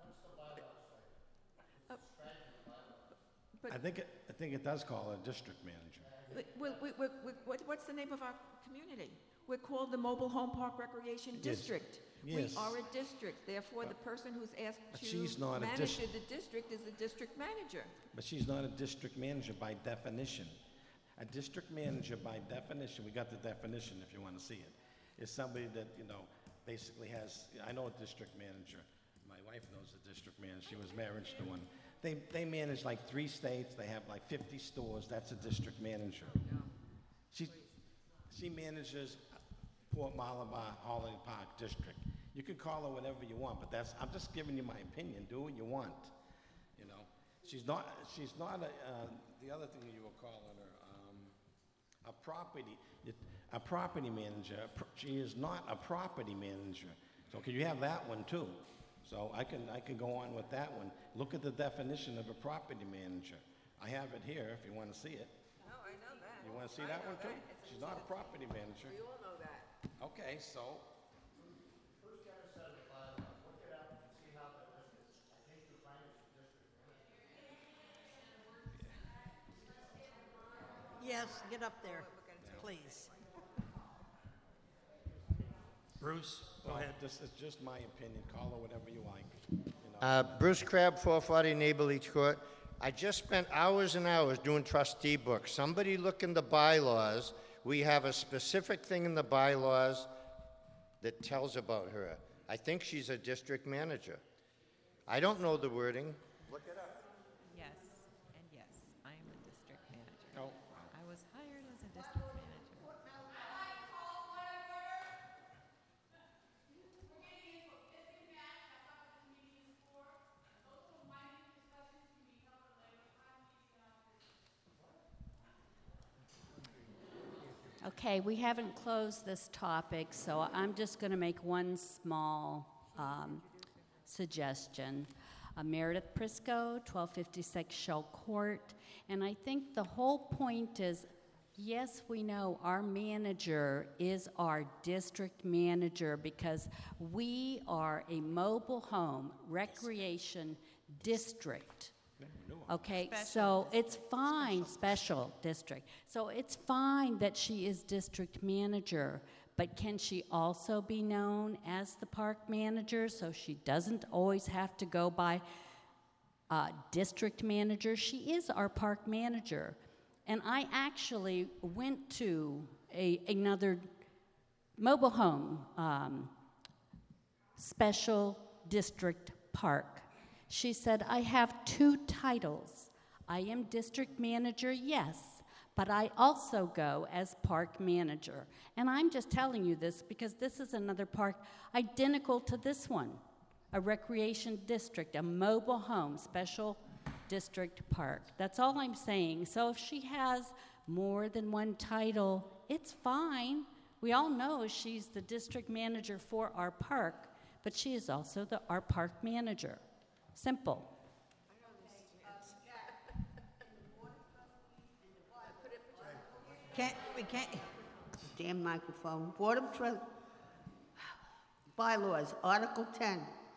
But- I think it does call her district manager. What's the name of our community? We're called the Mobile Home Park Recreation Yes. District. Yes. We are a district, therefore the person who's asked But to she's not a manage the district is the district manager. But she's not a district manager by definition. A district manager by definition, we got the definition if you want to see it, is somebody that, basically has, I know a district manager. My wife knows a district manager. She was married to one. They manage like 3 states. They have like 50 stores. That's a district manager. She manages Port Malabar Holiday Park District. You can call her whatever you want, but I'm just giving you my opinion. Do what you want. She's not the other thing you were calling her, a property manager. She is not a property manager. So can you have that one too? So I can go on with that one. Look at the definition of a property manager. I have it here if you want to see it. No, I know that. You want to see that one too? She's not a property manager. We all know that. Okay, so Yes, get up there, please. Bruce, go ahead. this is just my opinion. Call her whatever you like. Bruce Crabb, 440 Neighbor Leach Court. I just spent hours and hours doing trustee books. Somebody look in the bylaws. We have a specific thing in the bylaws that tells about her. I think she's a district manager. I don't know the wording. Look it up. Yes, and yes, I am a district manager. Oh, I was hired as a district manager. Okay, we haven't closed this topic, so I'm just going to make one small suggestion. Meredith Prisco, 1256 Shell Court, and I think the whole point is, yes, we know our manager is our district manager because we are a mobile home recreation district. Okay, so it's fine, special district. So it's fine that she is district manager, but can she also be known as the park manager so she doesn't always have to go by district manager? She is our park manager. And I actually went to another mobile home special district park. She said, I have 2 titles. I am district manager, yes, but I also go as park manager. And I'm just telling you this because this is another park identical to this one, a recreation district, a mobile home special district park. That's all I'm saying. So if she has more than one title, it's fine. We all know she's the district manager for our park, but she is also our park manager. Simple. We can't. Damn microphone. Board of Bylaws, Article 10.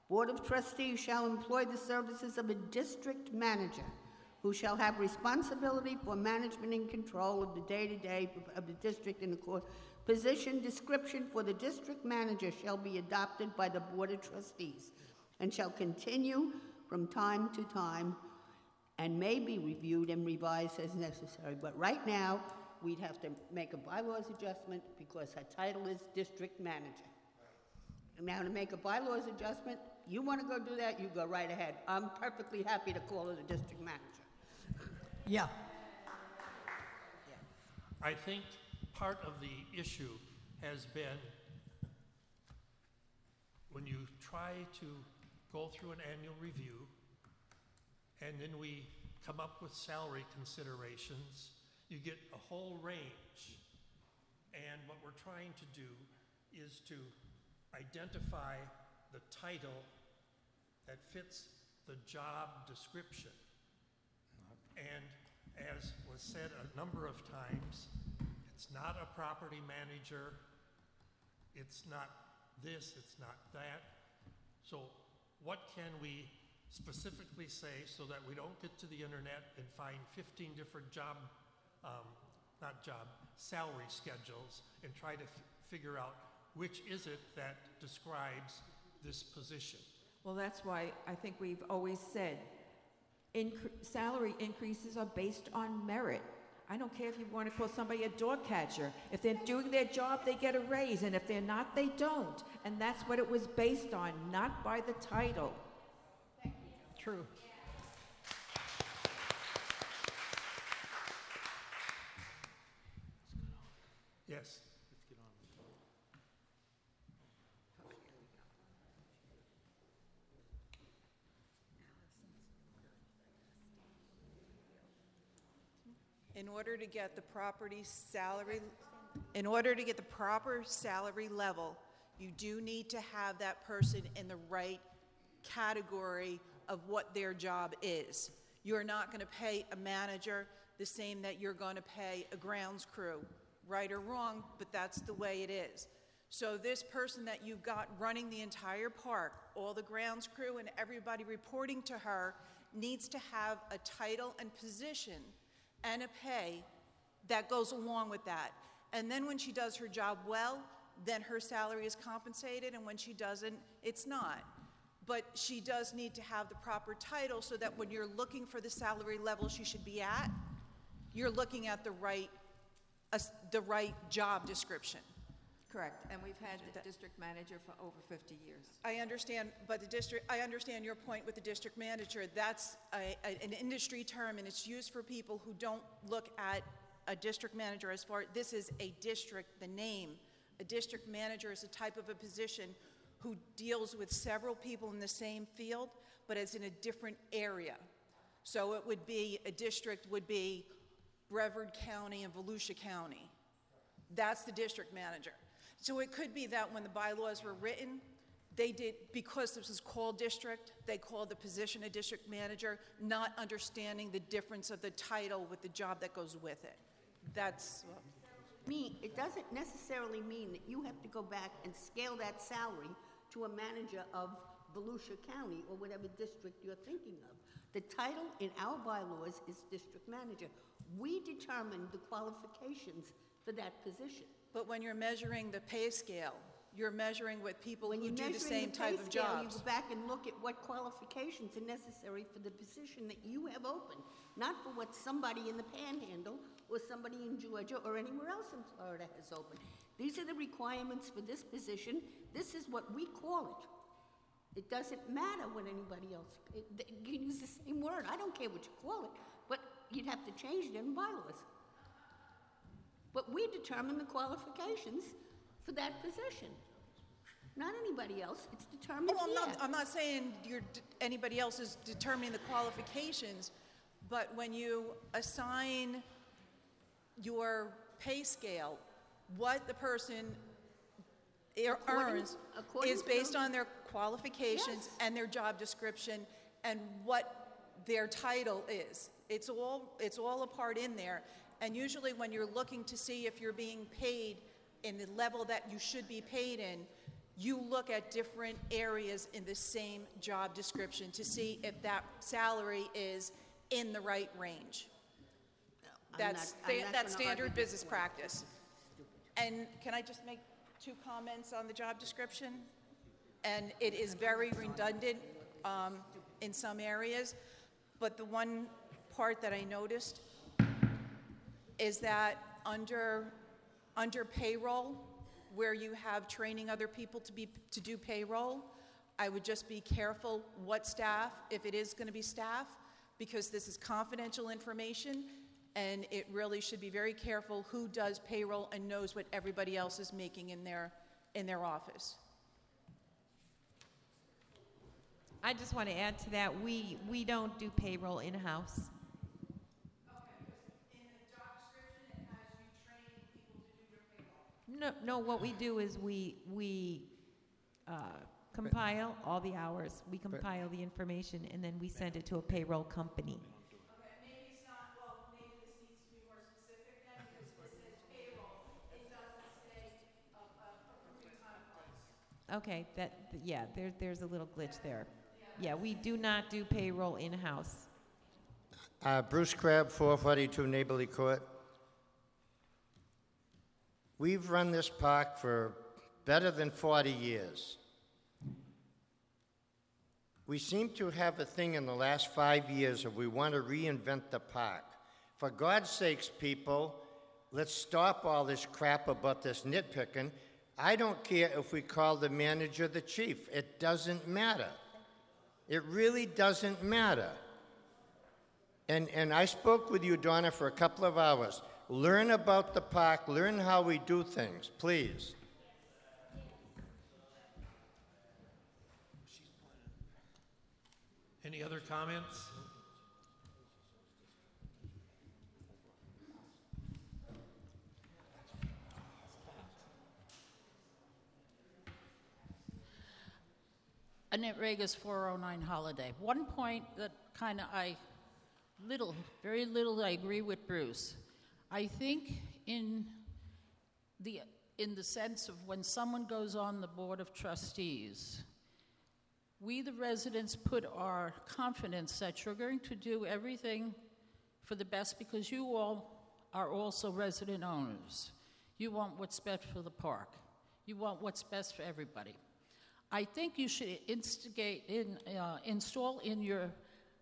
Board of Trustees shall employ the services of a district manager who shall have responsibility for management and control of the day-to-day of the district in the court. Position description for the district manager shall be adopted by the Board of Trustees and shall continue from time to time and may be reviewed and revised as necessary. But right now, we'd have to make a bylaws adjustment because her title is district manager. And now to make a bylaws adjustment, you want to go do that, you go right ahead. I'm perfectly happy to call her the district manager. Yeah. I think part of the issue has been when you try to go through an annual review and then we come up with salary considerations, you get a whole range. And what we're trying to do is to identify the title that fits the job description. And as was said a number of times, it's not a property manager, it's not this, it's not that. So what can we specifically say so that we don't get to the internet and find 15 different salary schedules and try to figure out which is it that describes this position? Well, that's why I think we've always said salary increases are based on merit. I don't care if you want to call somebody a dog catcher. If they're doing their job, they get a raise, and if they're not, they don't. And that's what it was based on, not by the title. True. Yes. In order to get the proper salary level, you do need to have that person in the right category of what their job is. You're not going to pay a manager the same that you're going to pay a grounds crew, right or wrong, but that's the way it is. So this person that you've got running the entire park, all the grounds crew and everybody reporting to her, needs to have a title and position and a pay that goes along with that. And then when she does her job well, then her salary is compensated, and when she doesn't, it's not. But she does need to have the proper title so that when you're looking for the salary level she should be at, you're looking at the right job description. Correct. And we've had the district manager for over 50 years. I understand, but I understand your point with the district manager. That's an industry term, and it's used for people who don't look at a district manager as far. This is a district, the name. A district manager is a type of a position who deals with several people in the same field, but it's in a different area. So it would be, a district would be Brevard County and Volusia County. That's the district manager. So it could be that when the bylaws were written, they did, because this was called district, they called the position a district manager, not understanding the difference of the title with the job that goes with it. That's... It doesn't necessarily mean that you have to go back and scale that salary to a manager of Volusia County or whatever district you're thinking of. The title in our bylaws is district manager. We determine the qualifications for that position. But when you're measuring the pay scale, you're measuring with people who do the same type of jobs. You go back and look at what qualifications are necessary for the position that you have open, not for what somebody in the Panhandle or somebody in Georgia or anywhere else in Florida has open. These are the requirements for this position. This is what we call it. It doesn't matter what anybody else, you can use the same word. I don't care what you call it, but you'd have to change it in bylaws. But we determine the qualifications for that position. Not anybody else, it's determined here. I'm not saying anybody else is determining the qualifications, but when you assign your pay scale, what the person earns is based on their qualifications and their job description and what their title is. It's all a part in there. And usually when you're looking to see if you're being paid in the level that you should be paid in, you look at different areas in the same job description to see if that salary is in the right range. That's standard business practice. And can I just make 2 comments on the job description? And it is very redundant in some areas, but the one part that I noticed is that under payroll, where you have training other people to do payroll, I would just be careful what staff, if it is going to be staff, because this is confidential information, and it really should be very careful who does payroll and knows what everybody else is making in their office. I just want to add to that, we don't do payroll in-house. No, what we do is we compile all the hours, we compile the information, and then we send it to a payroll company. Okay, maybe it's not, well, maybe this needs to be more specific then, because it says payroll, it doesn't say approving time cards. Okay, there's a little glitch there. Yeah, we do not do payroll in-house. Bruce Crabb, 442 Neighborly Court. We've run this park for better than 40 years. We seem to have a thing in the last 5 years of we want to reinvent the park. For God's sakes, people, let's stop all this crap about this nitpicking. I don't care if we call the manager the chief. It doesn't matter. It really doesn't matter. And I spoke with you, Donna, for a couple of hours. Learn about the park, learn how we do things, please. Any other comments? Annette Regas, 409 Holiday. One point that kind of very little I agree with Bruce. I think in the sense of when someone goes on the Board of Trustees, we the residents put our confidence that you're going to do everything for the best because you all are also resident owners. You want what's best for the park. You want what's best for everybody. I think you should install in your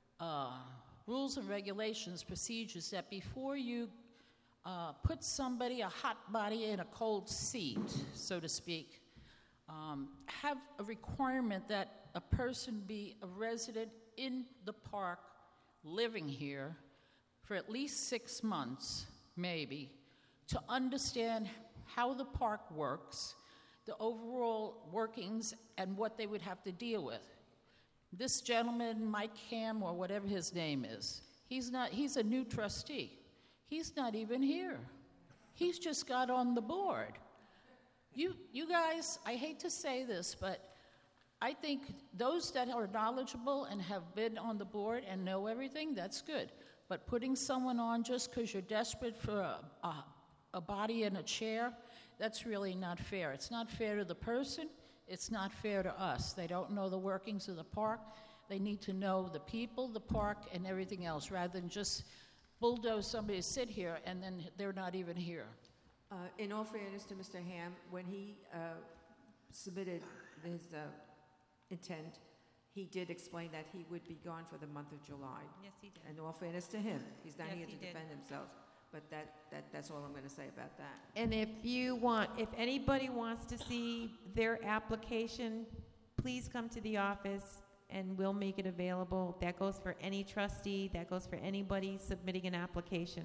rules and regulations, procedures, that before you put somebody, a hot body, in a cold seat, so to speak, have a requirement that a person be a resident in the park, living here for at least 6 months, maybe, to understand how the park works, the overall workings, and what they would have to deal with. This gentleman, Mike Ham, or whatever his name is, he's a new trustee. He's not even here. He's just got on the board. You guys, I hate to say this, but I think those that are knowledgeable and have been on the board and know everything, that's good. But putting someone on just because you're desperate for a body in a chair, that's really not fair. It's not fair to the person. It's not fair to us. They don't know the workings of the park. They need to know the people, the park, and everything else, rather than just bulldoze somebody to sit here and then they're not even here. In all fairness to Mr. Ham, when he submitted his intent, he did explain that he would be gone for the month of July. Yes, he did. In all fairness to him, he's not Yes, here he to did. defend himself. But that's all I'm going to say about that. And if anybody wants to see their application, please come to the office and we'll make it available. That goes for any trustee, that goes for anybody submitting an application.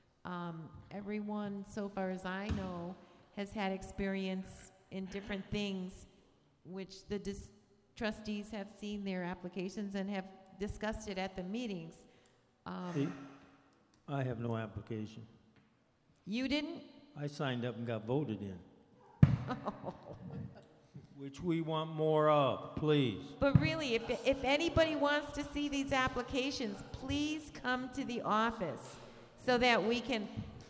Everyone, so far as I know, has had experience in different things, which the trustees have seen their applications and have discussed it at the meetings. I have no application. You didn't? I signed up and got voted in. Which we want more of, please. But really, if anybody wants to see these applications, please come to the office so that we can,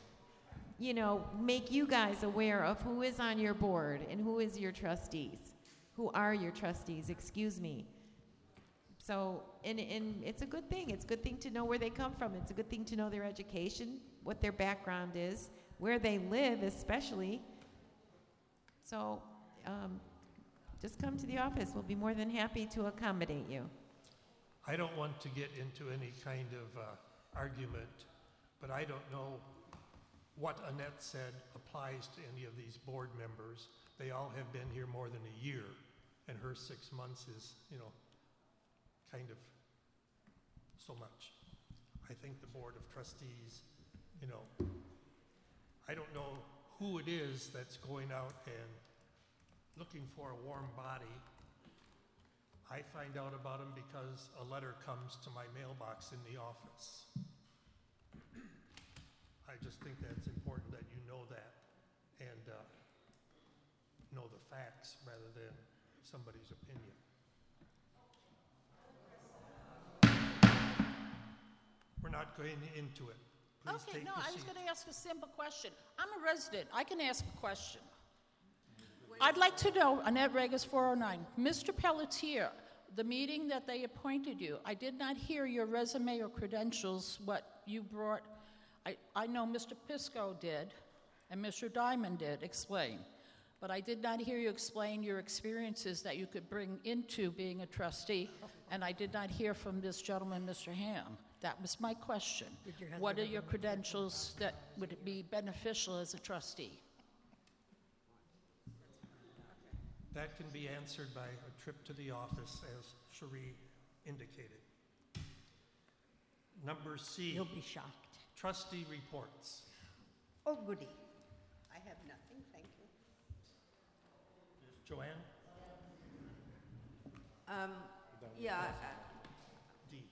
make you guys aware of who is on your board and who is your trustees. who are your trustees, excuse me. So, and it's a good thing. It's a good thing to know where they come from. It's a good thing to know their education, what their background is, where they live especially. So, just come to the office. We'll be more than happy to accommodate you. I don't want to get into any kind of argument, but I don't know what Annette said applies to any of these board members. They all have been here more than a year, and her 6 months is, kind of so much. I think the Board of Trustees, I don't know who it is that's going out and looking for a warm body. I find out about them because a letter comes to my mailbox in the office. I just think that's important that you know that and know the facts rather than somebody's opinion. We're not going into it. Please Okay, take no, the I was seat. going to ask a simple question. I'm a resident. I can ask a question. I'd like to know, Annette Regis, 409, Mr. Pelletier, the meeting that they appointed you, I did not hear your resume or credentials, what you brought. I know Mr. Pisco did, and Mr. Diamond did explain, but I did not hear you explain your experiences that you could bring into being a trustee, and I did not hear from this gentleman, Mr. Ham. That was my question. What are your credentials that would be beneficial as a trustee? That can be answered by a trip to the office, as Cherie indicated. Number C. You'll be shocked. Trustee reports. Oh, goody. I have nothing, thank you. Joanne? Yeah, D.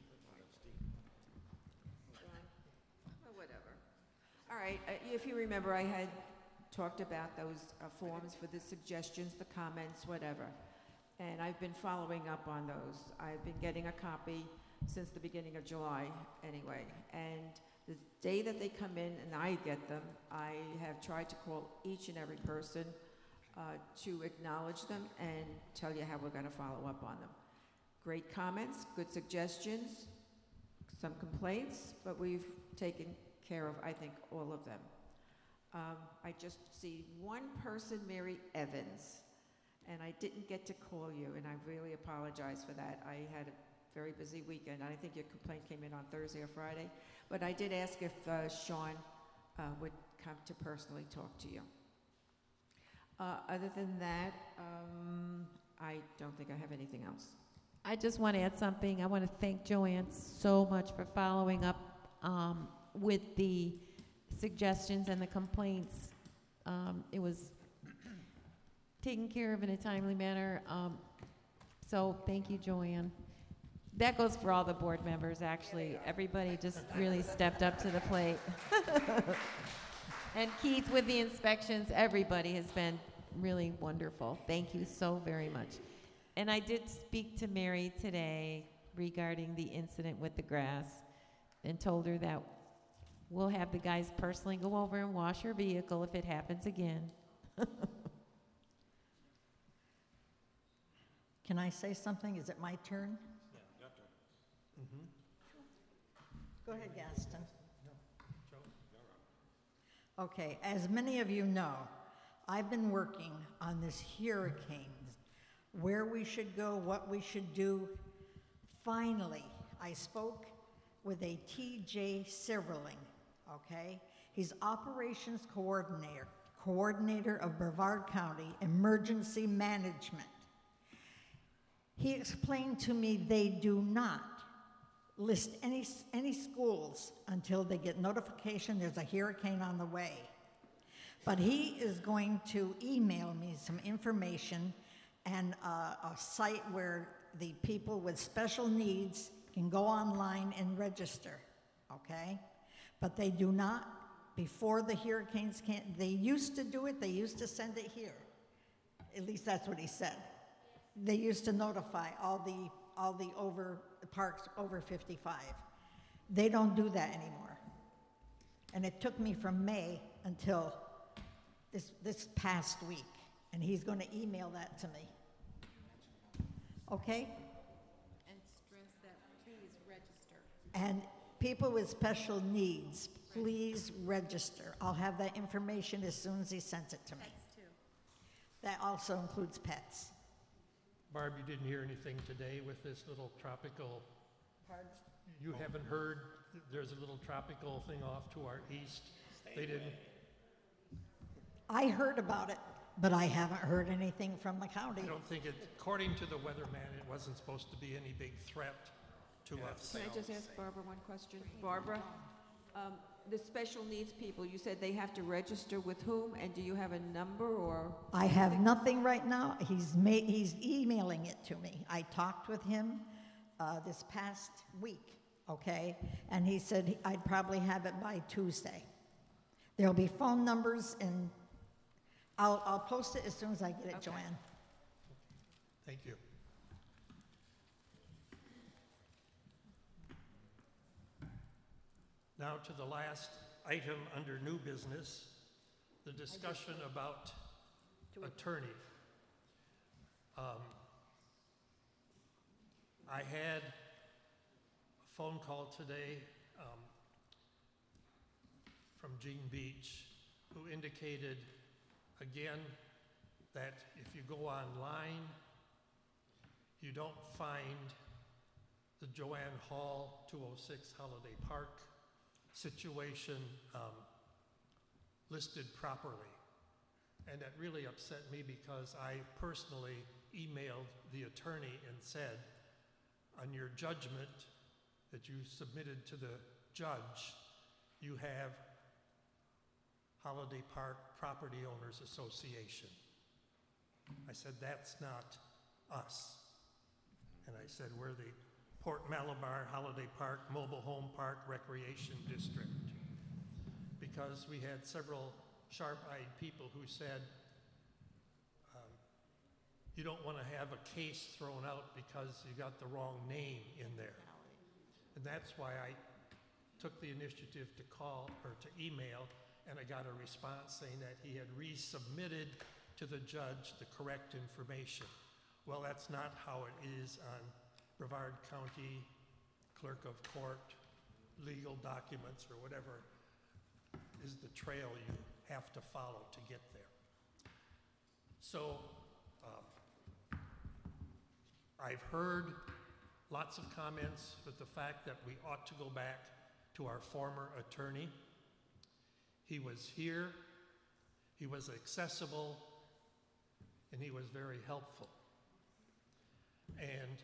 well, whatever. All right, if you remember, I had talked about those forms for the suggestions, the comments, whatever. And I've been following up on those. I've been getting a copy since the beginning of July, anyway. And the day that they come in and I get them, I have tried to call each and every person to acknowledge them and tell you how we're going to follow up on them. Great comments, good suggestions, some complaints, but we've taken care of, I think, all of them. I just see one person, Mary Evans, and I didn't get to call you, and I really apologize for that. I had a very busy weekend. I think your complaint came in on Thursday or Friday, but I did ask if Sean would come to personally talk to you. Other than that, I don't think I have anything else. I just want to add something. I want to thank Joanne so much for following up with the suggestions and the complaints. It was taken care of in a timely manner. So thank you, Joanne. That goes for all the board members, actually. Everybody just really stepped up to the plate. And Keith, with the inspections, everybody has been really wonderful. Thank you so very much. And I did speak to Mary today regarding the incident with the grass and told her that we'll have the guys personally go over and wash her vehicle if it happens again. Can I say something? Is it my turn? Yeah, your turn. Go ahead, Gaston. Okay, as many of you know, I've been working on this hurricane, where we should go, what we should do. Finally, I spoke with a T.J. Silverling, okay? He's operations coordinator of Brevard County Emergency Management. He explained to me they do not list any schools until they get notification there's a hurricane on the way. But he is going to email me some information and a site where the people with special needs can go online and register, okay? But they do not, before the hurricanes they used to do it, they used to send it here. At least that's what he said. They used to notify all the parks over 55. They don't do that anymore. And it took me from May until this past week, and he's going to email that to me. okay? And stress that, please register. And people with special needs, please register. I'll have that information as soon as he sends it to me. Pets too. That also includes pets. Barb, you didn't hear anything today with this little tropical, you haven't heard, there's a little tropical thing off to our east? They didn't, I heard about it, but I haven't heard anything from the county. I don't think it, according to the weatherman, it wasn't supposed to be any big threat to us. Can I just ask Barbara one question? Barbara, the special needs people, you said they have to register with whom, and do you have a number or? I have nothing right now. He's emailing it to me. I talked with him this past week, okay? And he said I'd probably have it by Tuesday. There'll be phone numbers, and I'll post it as soon as I get it, Okay. Joanne. Thank you. Now to the last item under new business, the discussion about attorney. I had a phone call today from Gene Beach, who indicated again that if you go online, you don't find the Joanne Hall 206 Holiday Park situation listed properly. And that really upset me because I personally emailed the attorney and said, on your judgment that you submitted to the judge, you have Holiday Park Property Owners Association. I said, that's not us. And I said, we're the Port Malabar Holiday Park Mobile Home Park Recreation District. Because we had several sharp-eyed people who said, you don't want to have a case thrown out because you got the wrong name in there. And that's why I took the initiative to call or to email, and I got a response saying that he had resubmitted to the judge the correct information. Well, that's not how it is on Brevard County Clerk of Court legal documents or whatever is the trail you have to follow to get there. So I've heard lots of comments with the fact that we ought to go back to our former attorney. He was here, he was accessible, and he was very helpful. And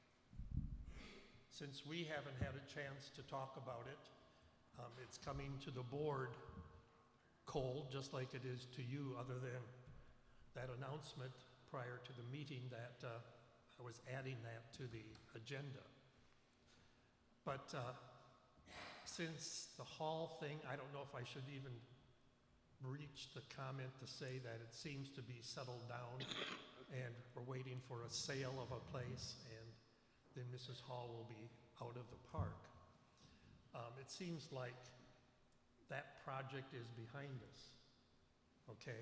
since we haven't had a chance to talk about it, it's coming to the board cold, just like it is to you, other than that announcement prior to the meeting that I was adding that to the agenda. But since the hall thing, I don't know if I should even breach the comment to say that it seems to be settled down and we're waiting for a sale of a place and then Mrs. Hall will be out of the park. It seems like that project is behind us, okay?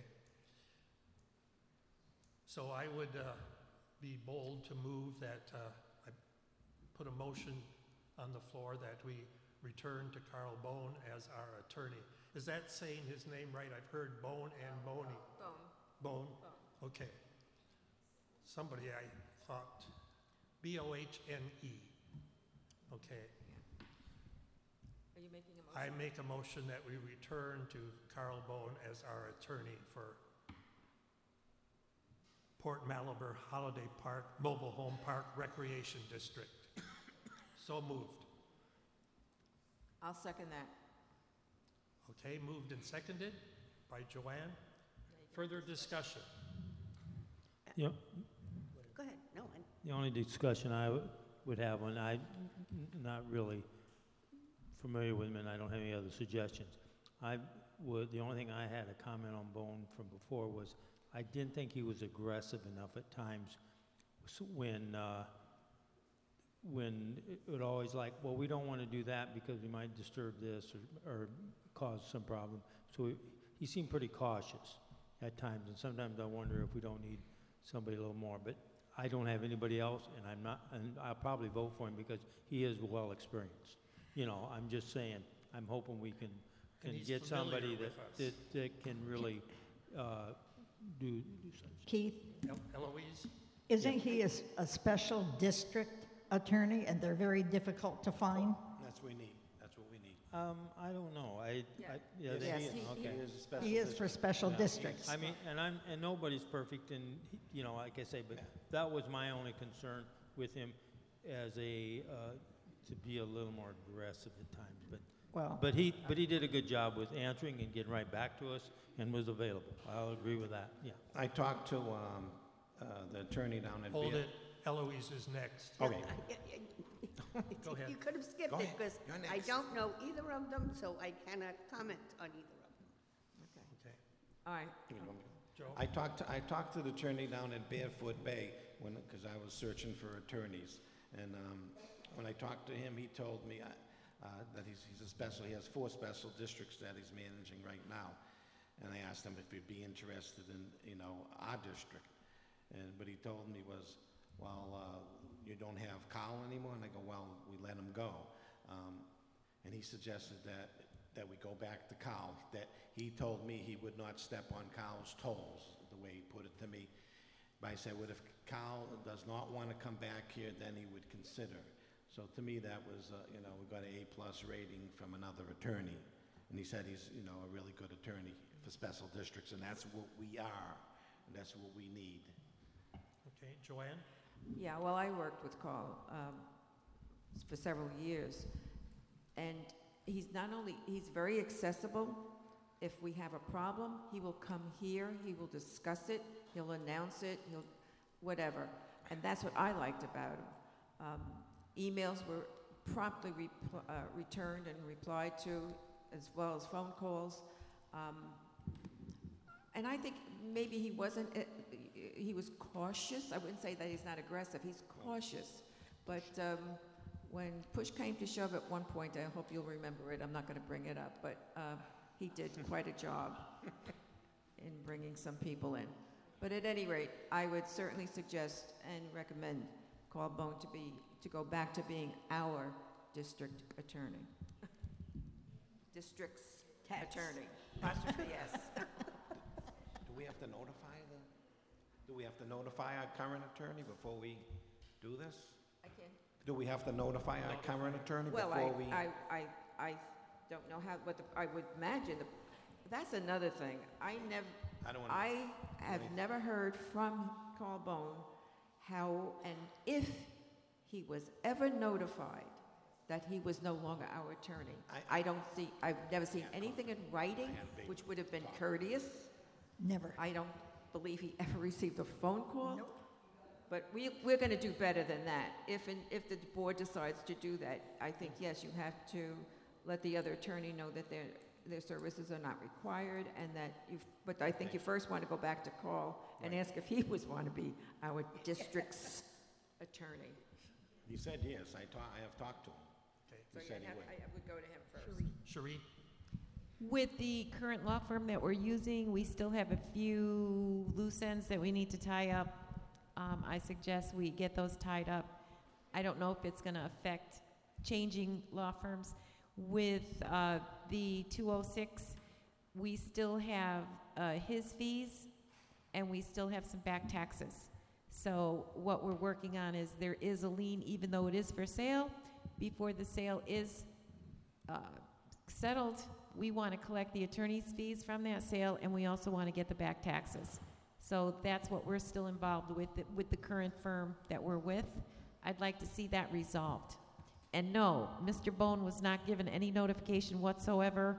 So I would be bold to move that I put a motion on the floor that we return to Carl Bone as our attorney. Is that saying his name right? I've heard Bone and Boney. Bone? Okay. Somebody I thought, B-O-H-N-E. Okay. Are you making a motion? I make a motion that we return to Carl Bone as our attorney for Port Malabar Holiday Park Mobile Home Park Recreation District. So moved. I'll second that. Okay, moved and seconded by Joanne. Further discussion? You know, Go ahead, no one. the only discussion I would have, when I'm not really familiar with him and I don't have any other suggestions, the only thing I had a comment on Bone from before was I didn't think he was aggressive enough at times when it would always like, well, we don't want to do that because we might disturb this or cause some problem. So he seemed pretty cautious at times, and sometimes I wonder if we don't need somebody a little more. But I don't have anybody else, and I'm not, and I'll probably vote for him because he is well experienced. You know, I'm just saying, I'm hoping we can he's get somebody familiar that, with us. that can really do something. Keith, Eloise? isn't he a special district attorney, and they're very difficult to find? That's what we need. That's what we need. I don't know. Yeah, Yes, they- he is. okay. He is a special He is for district. special Yeah. districts. I mean, and nobody's perfect, and, you know, like I say, but that was my only concern with him as a, to be a little more aggressive at times, Well, but he did a good job with answering and getting right back to us and was available. I'll agree with that, yeah. I talked to the attorney down at Hold Beer. it, Eloise is next. Okay. Go ahead. You could have skipped Go it, ahead. because You're I next. don't know either of them, so I cannot comment on either of them. Okay. All right. Joe? I talked to the attorney down at Barefoot Bay because I was searching for attorneys, and when I talked to him, he told me that he has 4 special districts that he's managing right now, and I asked him if he'd be interested in, you know, our district, and what he told me was, well, you don't have Kyle anymore, and I go, well, we let him go, and he suggested that we go back to Kyle, that he told me he would not step on Kyle's toes, the way he put it to me. But I said, well, if Kyle does not want to come back here, then he would consider. So to me, that was, you know, we got an A+ rating from another attorney. And he said he's, you know, a really good attorney for special districts, and that's what we are, and that's what we need. Okay, Joanne? Yeah, well, I worked with Carl for several years, and he's very accessible. If we have a problem, he will come here, he will discuss it, he'll announce it, whatever. And that's what I liked about him. Emails were promptly returned and replied to, as well as phone calls. And I think maybe he was cautious. I wouldn't say that he's not aggressive, he's cautious. But when push came to shove at one point, I hope you'll remember it, I'm not going to bring it up, but he did quite a job in bringing some people in. But at any rate, I would certainly suggest and recommend Carl Bone to go back to being our district attorney. District's attorney. Apostrophe S. Do we have to notify our current attorney before we do this? I can't. Do we have to notify our current attorney Well, before we? I don't know I would imagine, that's another thing. I have never heard from Carl Bone how and if he was ever notified that he was no longer our attorney. I've never seen anything in writing which would have been courteous. Never. I don't believe he ever received a phone call. Nope. But we're going to do better than that. If the board decides to do that, I think, yes, you have to let the other attorney know that their services are not required, and that but I think you first want to go back to Carl and ask if he was want to be our district's attorney. He said yes. I have talked to him. Okay. So He said he would. I would go to him first. Cherie? With the current law firm that we're using, we still have a few loose ends that we need to tie up. I suggest we get those tied up. I don't know if it's going to affect changing law firms. With the 206, we still have his fees, and we still have some back taxes. So what we're working on is there is a lien, even though it is for sale. Before the sale is settled, we want to collect the attorney's fees from that sale, and we also want to get the back taxes. So that's what we're still involved with the current firm that we're with. I'd like to see that resolved. And no, Mr. Bone was not given any notification whatsoever.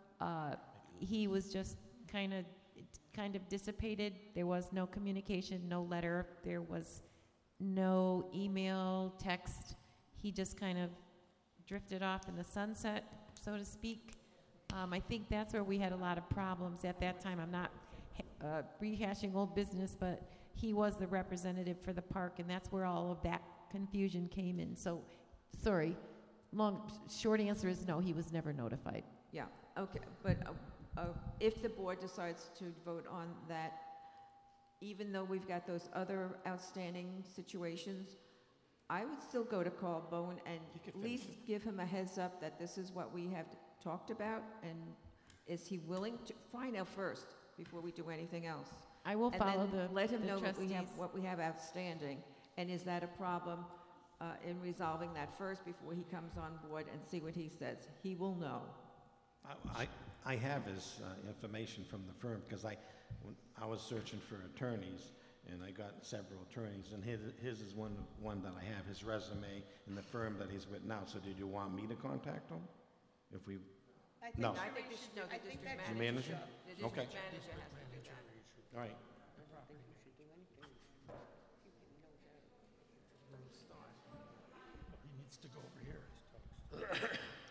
He was just kind of dissipated. There was no communication, no letter. There was no email, text. He just kind of drifted off in the sunset, so to speak. I think that's where we had a lot of problems at that time. I'm not rehashing old business, but he was the representative for the park, and that's where all of that confusion came in. So, sorry, short answer is no, he was never notified. Yeah, okay, but if the board decides to vote on that, even though we've got those other outstanding situations, I would still go to Carl Bone and at least give him a heads up that this is what we have talked about, and is he willing to find out first before we do anything else? I will follow And then the let him the know trustees. what we have outstanding, and is that a problem in resolving that first before he comes on board, and see what he says. He will know. I have his information from the firm, because when I was searching for attorneys, and I got several attorneys, and his is one that I have, his resume and the firm that he's with now. So did you want me to contact him? If we, no. I think you should know the district The manager? The district Okay. manager has to do that. All right. He needs to go over here.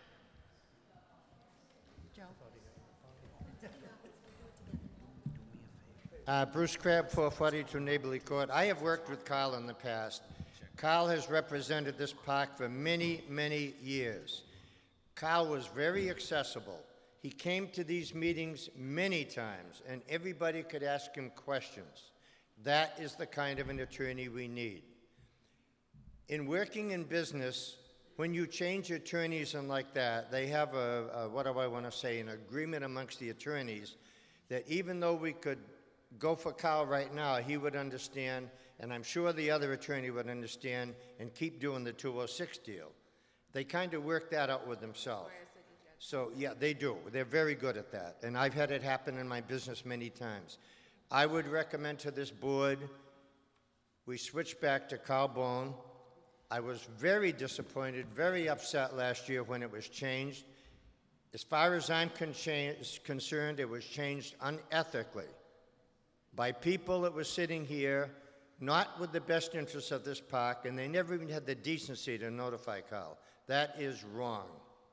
Bruce Crabb, 442 Neighborly Court. I have worked with Carl in the past. Carl has represented this park for many, many years. Carl was very accessible. He came to these meetings many times, and everybody could ask him questions. That is the kind of an attorney we need. In working in business, when you change attorneys and like that, they have an agreement amongst the attorneys that even though we could go for Carl right now, he would understand, and I'm sure the other attorney would understand, and keep doing the 206 deal. They kind of work that out with themselves. So, yeah, they do. They're very good at that, and I've had it happen in my business many times. I would recommend to this board, we switch back to Carl Bone. I was very disappointed, very upset last year when it was changed. As far as I'm concerned, it was changed unethically by people that were sitting here, not with the best interests of this park, and they never even had the decency to notify Carl. That is wrong.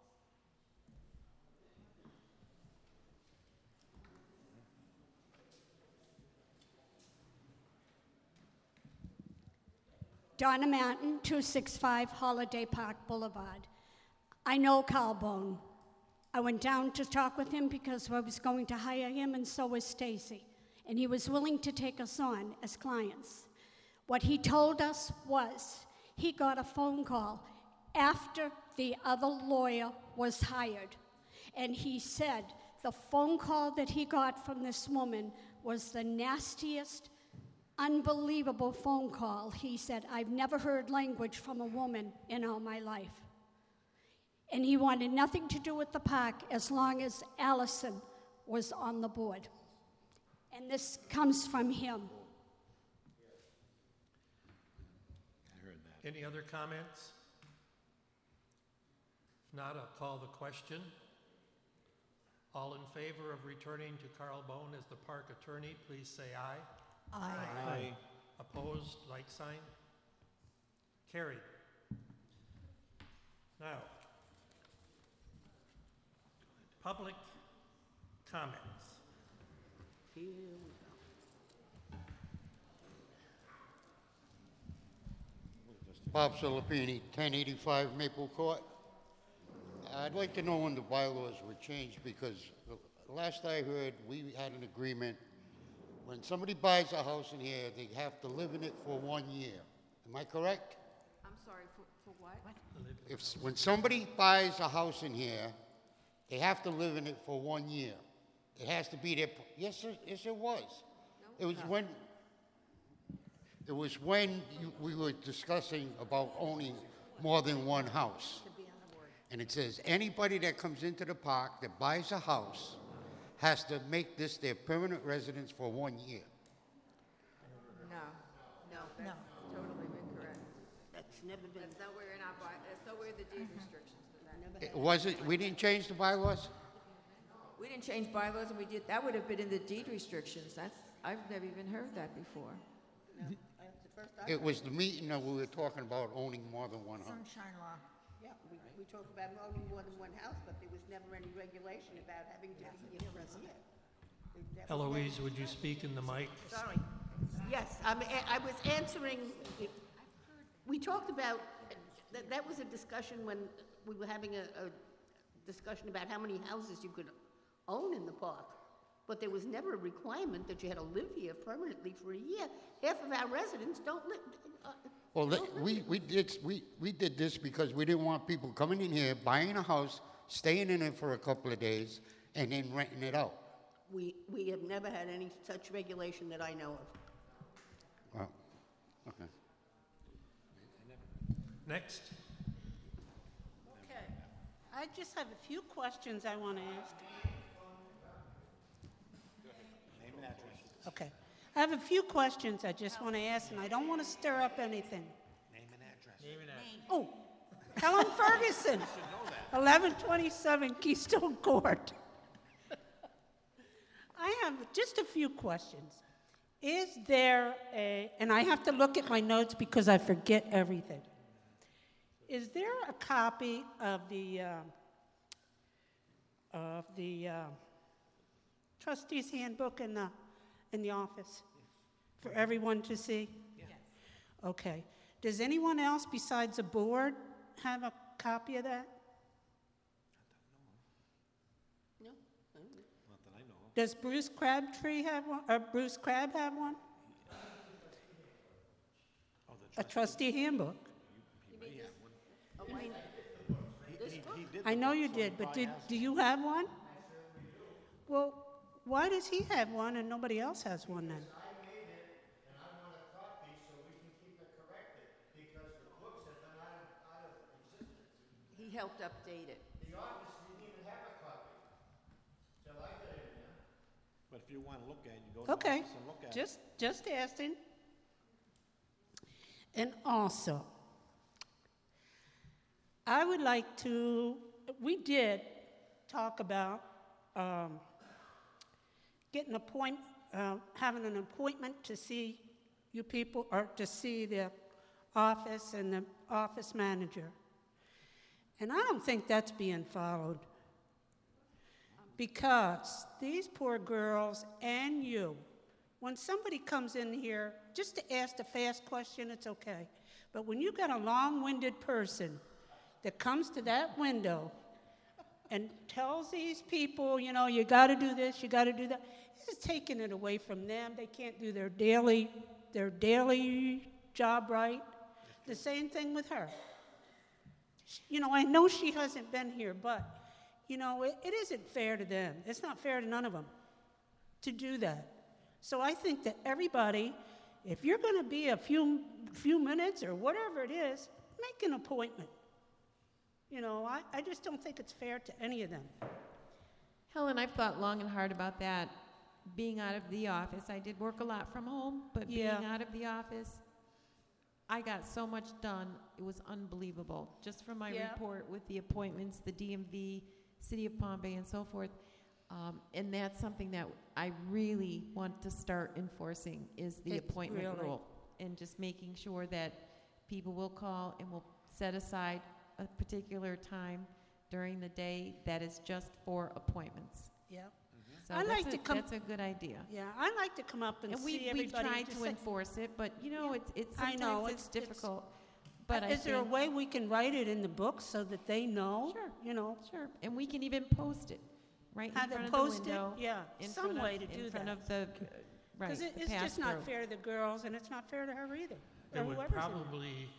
Donna Mountain, 265 Holiday Park Boulevard. I know Carl Bone. I went down to talk with him because I was going to hire him, and so was Stacy. And he was willing to take us on as clients. What he told us was he got a phone call after the other lawyer was hired. And he said the phone call that he got from this woman was the nastiest, unbelievable phone call. He said, I've never heard language from a woman in all my life. And he wanted nothing to do with the park as long as Allison was on the board. And this comes from him. I heard that. Any other comments? If not, I'll call the question. All in favor of returning to Carl Bone as the park attorney, please say aye. Aye. Aye. Opposed, like sign. Carried. Now, public comments. Here we go. Bob Silapini, 1085 Maple Court. I'd like to know when the bylaws were changed, because the last I heard, we had an agreement. When somebody buys a house in here, they have to live in it for 1 year. Am I correct? I'm sorry, for what? When somebody buys a house in here, they have to live in it for 1 year. It has to be there. Yes, sir. Yes, it was. No? It was when we were discussing about owning more than one house. And it says anybody that comes into the park that buys a house has to make this their permanent residence for 1 year. No, that's totally incorrect. That's never been. That's nowhere in our that's nowhere in the deed restrictions for that. It wasn't. We didn't change the bylaws. We didn't change bylaws, and we did, that would have been in the deed restrictions. I've never even heard that before. No, that's the first I It heard. was the meeting that we were talking about owning more than one house. Sunshine law. Yeah, we talked about owning more than one house, but there was never any regulation about having to be here for a year. That was Eloise, never would you discussed. speak in the mic? Sorry. Yes, I was answering, we talked about, that was a discussion when we were having a discussion about how many houses you could own in the park. But there was never a requirement that you had to live here permanently for a year. Half of our residents don't live. Well, we did this because we didn't want people coming in here, buying a house, staying in it for a couple of days, and then renting it out. We have never had any such regulation that I know of. Well, okay. Next. Okay. I just have a few questions I want to ask. Name and address. Okay. I have a few questions I just want to ask, and I don't want to stir up anything. Name and address. Name and address. Oh, Helen Ferguson, 1127 Keystone Court. I have just a few questions. Is there and I have to look at my notes because I forget everything. Is there a copy of the trustees' handbook in the office for everyone to see? Yes. Okay. Does anyone else besides the board have a copy of that? No? Not that I know of. Does Bruce Crabtree have one? Or Bruce Crab have one? Oh, the A trustee handbook. You mean this book? He did I the know book, you so did, he but probably has do you have one? Well, why does he have one and nobody else has one then? I made it, and I want a copy so we can keep it corrected, because the books have been out of existence. He helped update it. The office didn't even have a copy till I got in there. But if you want to look at it, you go to the Okay, office and look at it. just asking. And also, I would like to, we did talk about having an appointment to see you people, or to see the office and the office manager. And I don't think that's being followed. Because these poor girls and you, when somebody comes in here, just to ask a fast question, it's okay. But when you got a long-winded person that comes to that window and tells these people, you know, you got to do this, you got to do that, it's taking it away from them. They can't do their daily job right. The same thing with her. You know, I know she hasn't been here, but, you know, it isn't fair to them. It's not fair to none of them to do that. So I think that everybody, if you're going to be a few minutes or whatever it is, make an appointment. You know, I just don't think it's fair to any of them. Helen, I've thought long and hard about that. Being out of the office, I did work a lot from home, but being out of the office, I got so much done. It was unbelievable. Just from my report with the appointments, the DMV, City of Palm Bay, and so forth. And that's something that I really want to start enforcing is the appointment rule. And just making sure that people will call and will set aside a particular time during the day that is just for appointments. Yeah. So I like to come. That's a good idea. Yeah, I like to come up and see we've everybody. tried to enforce it, but you know, it's I sometimes know, it's difficult. But is there a way we can write it in the book so that they know? Sure. You know. Sure, and we can even post it right Have in it front of the posted? window. Yeah, in some front of- way to do in front that. of the right. Because the it's just not pass-through. fair to the girls, and it's not fair to her either. There or would whoever's in there. probably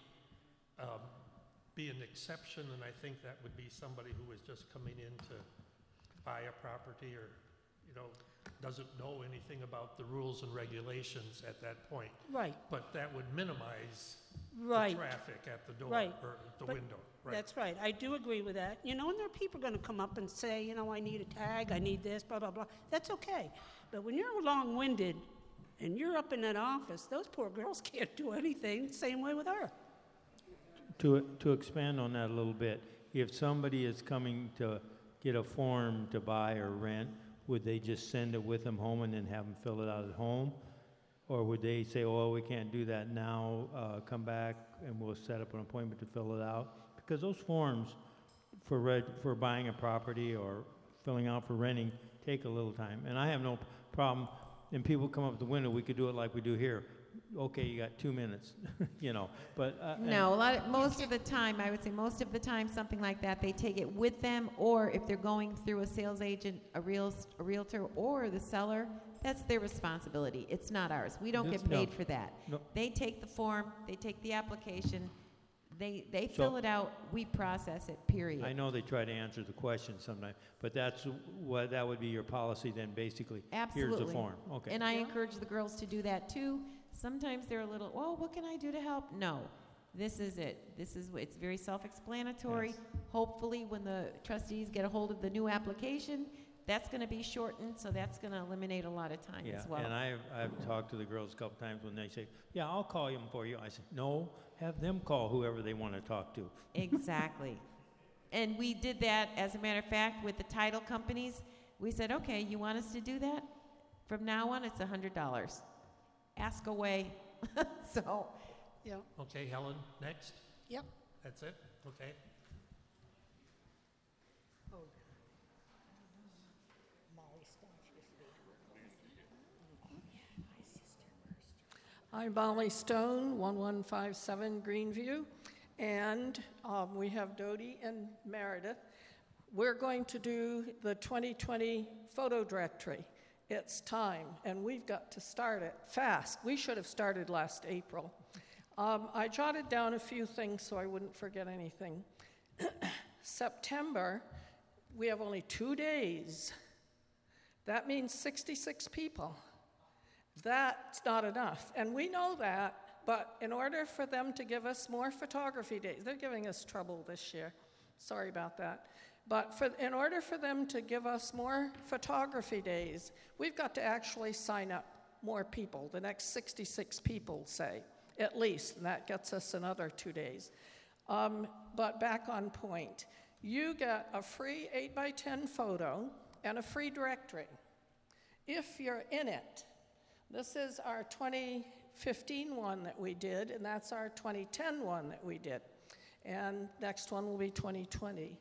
be an exception, and I think that would be somebody who is just coming in to buy a property or, you know, doesn't know anything about the rules and regulations at that point. Right. But that would minimize Right. the traffic at the door Right. or the But window. Right. That's right. I do agree with that. You know, and there are people going to come up and say, you know, I need a tag, I need this, blah, blah, blah. That's okay. But when you're long-winded and you're up in that office, those poor girls can't do anything. Same way with her. To expand on that a little bit, if somebody is coming to get a form to buy or rent, would they just send it with them home and then have them fill it out at home? Or would they say, oh, we can't do that now, come back and we'll set up an appointment to fill it out? Because those forms for buying a property or filling out for renting take a little time. And I have no problem, and people come up the window, we could do it like we do here. okay, you got 2 minutes, you know, but. No, most of the time, I would say most of the time, something like that, they take it with them, or if they're going through a sales agent, a realtor, or the seller, that's their responsibility. It's not ours. We don't get paid for that. No. They take the form, they take the application, they fill it out, we process it, period. I know they try to answer the question sometimes, but that would be your policy then, basically. Absolutely. Here's the form. Okay. And I encourage the girls to do that too. Sometimes they're a little, well, what can I do to help? No, this is it. It's very self-explanatory. Yes. Hopefully, when the trustees get a hold of the new application, that's going to be shortened, so that's going to eliminate a lot of time as well. And I've talked to the girls a couple times when they say, yeah, I'll call them for you. I said, no, have them call whoever they want to talk to. Exactly. And we did that, as a matter of fact, with the title companies. We said, okay, you want us to do that? From now on, it's $100. Ask away. So. Yep. Okay, Helen, next? Yep. That's it? Okay. I'm Molly Stone, 1157 Greenview, and we have Dodie and Meredith. We're going to do the 2020 photo directory. It's time, and we've got to start it fast. We should have started last April. I jotted down a few things so I wouldn't forget anything. September, we have only 2 days. That means 66 people. That's not enough, and we know that, but in order for them to give us more photography days, they're giving us trouble this year, sorry about that, but in order for them to give us more photography days, we've got to actually sign up more people, the next 66 people, say, at least, and that gets us another 2 days. But back on point, you get a free 8x10 photo and a free directory. If you're in it, this is our 2015 one that we did, and that's our 2010 one that we did. And next one will be 2020.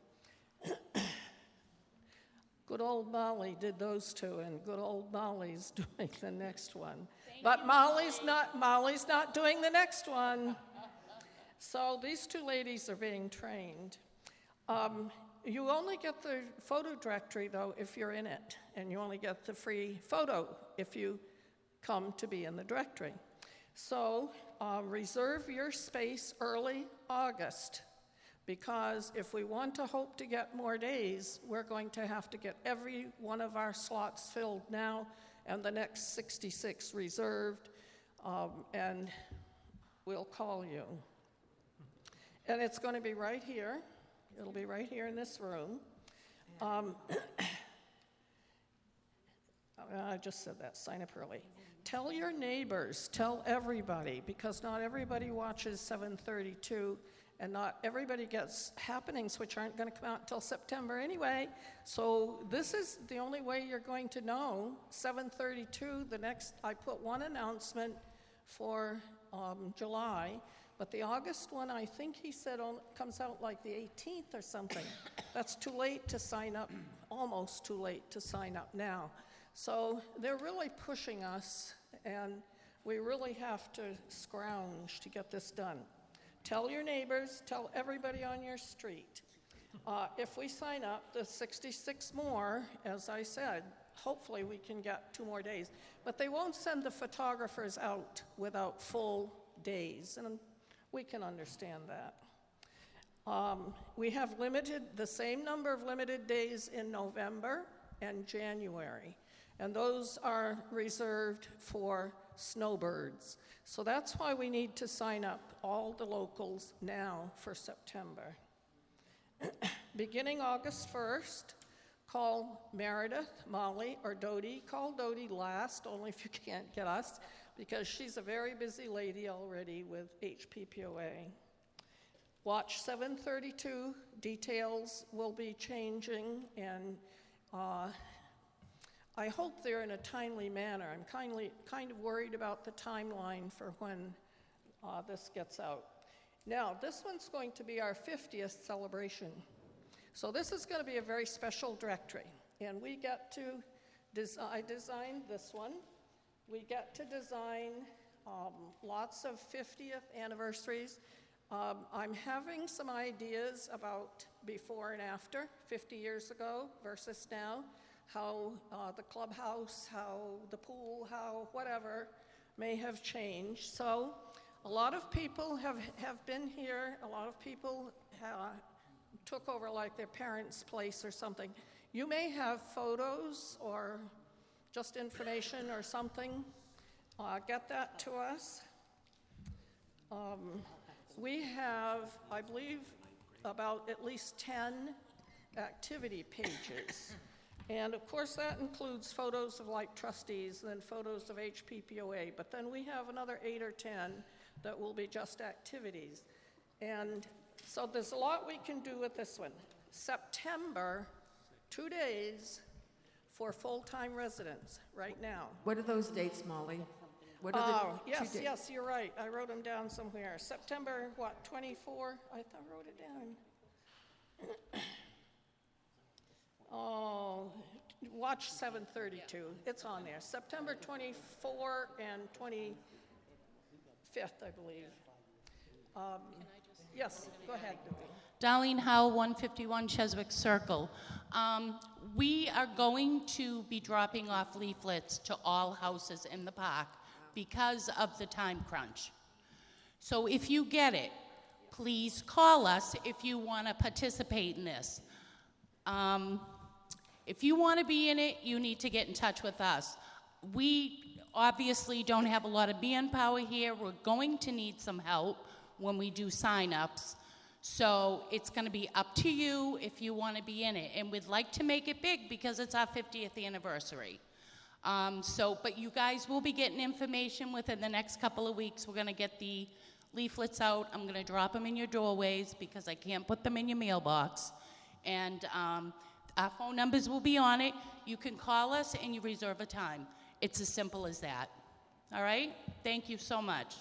Good old Molly did those two, and good old Molly's doing the next one. But Molly's not doing the next one. So these two ladies are being trained. You only get the photo directory, though, if you're in it, and you only get the free photo if you come to be in the directory. So reserve your space early August, because if we want to hope to get more days, we're going to have to get every one of our slots filled now and the next 66 reserved, and we'll call you. And it's going to be right here. It'll be right here in this room. I just said that, sign up early. Tell your neighbors, tell everybody, because not everybody watches 732, and not everybody gets happenings, which aren't going to come out until September anyway. So this is the only way you're going to know. 732, I put one announcement for July, but the August one, I think he said comes out like the 18th or something. That's too late to sign up, almost too late to sign up now. So they're really pushing us, and we really have to scrounge to get this done. Tell your neighbors, tell everybody on your street. If we sign up, the 66 more, as I said, hopefully we can get 2 more days. But they won't send the photographers out without full days, and we can understand that. We have the same number of limited days in November and January, and those are reserved for snowbirds. So that's why we need to sign up all the locals now for September. Beginning August 1st, call Meredith, Molly, or Dodie. Call Dodie last, only if you can't get us, because she's a very busy lady already with HPPOA. Watch 732, details will be changing, and I hope they're in a timely manner. I'm kind of worried about the timeline for when this gets out. Now, this one's going to be our 50th celebration. So this is going to be a very special directory. And we get to, I designed this one. We get to design lots of 50th anniversaries. I'm having some ideas about before and after, 50 years ago versus now, how the clubhouse, how the pool, how whatever may have changed. So a lot of people have been here. A lot of people took over like their parents' place or something. You may have photos or just information or something. Get that to us. We have, I believe, about at least 10 activity pages. And of course that includes photos of like trustees and then photos of HPPOA, but then we have another 8 or 10 that will be just activities. And so there's a lot we can do with this one. September, 2 days for full-time residents right now. What are those dates, Molly? What are the yes, two dates? yes, you're right. I wrote them down somewhere. September, 24? I wrote it down. Oh, watch 732. It's on there. September 24 and 25th, I believe. Yes, go ahead. Darlene Howe, 151 Cheswick Circle. We are going to be dropping off leaflets to all houses in the park because of the time crunch. So if you get it, please call us if you want to participate in this. If you want to be in it, you need to get in touch with us. We obviously don't have a lot of manpower here. We're going to need some help when we do sign-ups. So it's going to be up to you if you want to be in it. And we'd like to make it big because it's our 50th anniversary. But you guys will be getting information within the next couple of weeks. We're going to get the leaflets out. I'm going to drop them in your doorways because I can't put them in your mailbox. And our phone numbers will be on it. You can call us and you reserve a time. It's as simple as that. All right? Thank you so much.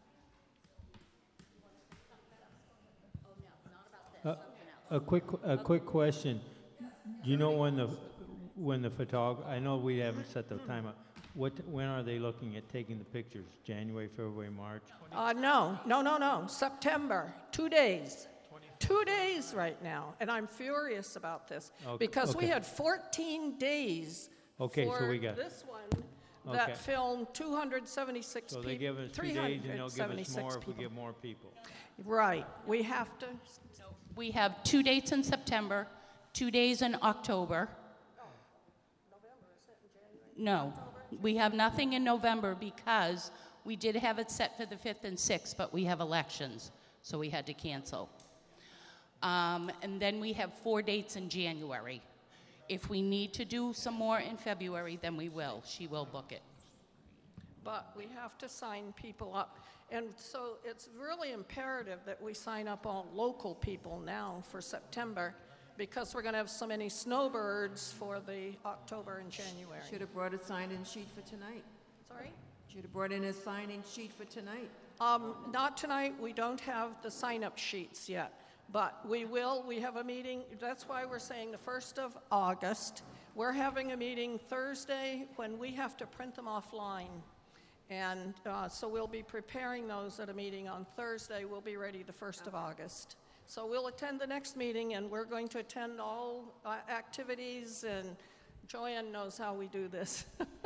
A quick question. Do you know when the photographer? I know we haven't set the time up. When are they looking at taking the pictures? January, February, March? No. September. 2 days. 2 days right now, and I'm furious about this because we had 14 days for this one that filmed 276 people. So they give us 2 days and they'll give us more if we get more people. Right. We have to. We have 2 dates in September, 2 days in October. November, is it in January? No, we have nothing in November because we did have it set for the 5th and 6th, but we have elections, so we had to cancel. And then we have 4 dates in January. If we need to do some more in February, then we will. She will book it. But we have to sign people up. And so it's really imperative that we sign up all local people now for September because we're going to have so many snowbirds for the October and January. Should have brought a sign-in sheet for tonight. Sorry? Should have brought in a sign-in sheet for tonight. Not tonight. We don't have the sign-up sheets yet. But we will. We have a meeting. That's why we're saying the 1st of August. We're having a meeting Thursday when we have to print them offline. And so we'll be preparing those at a meeting on Thursday. We'll be ready the 1st of August. So we'll attend the next meeting, and we're going to attend all activities, and Joanne knows how we do this.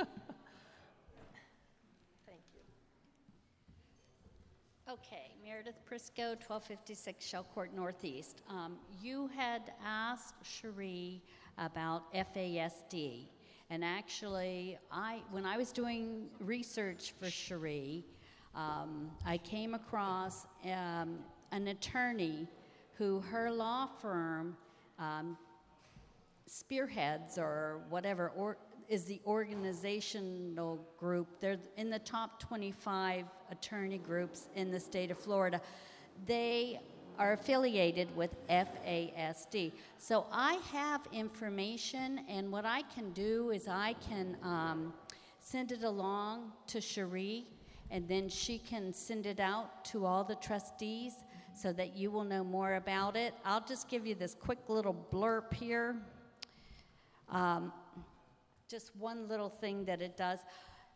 Thank you. Okay, Meredith Prisco, 1256 Shell Court Northeast. You had asked Cherie about FASD. And actually, when I was doing research for Cherie, I came across an attorney who her law firm spearheads or whatever, or is the organizational group. They're in the top 25 attorney groups in the state of Florida. They are affiliated with FASD. So I have information, and what I can do is I can send it along to Cherie, and then she can send it out to all the trustees so that you will know more about it. I'll just give you this quick little blurb here. Just one little thing that it does.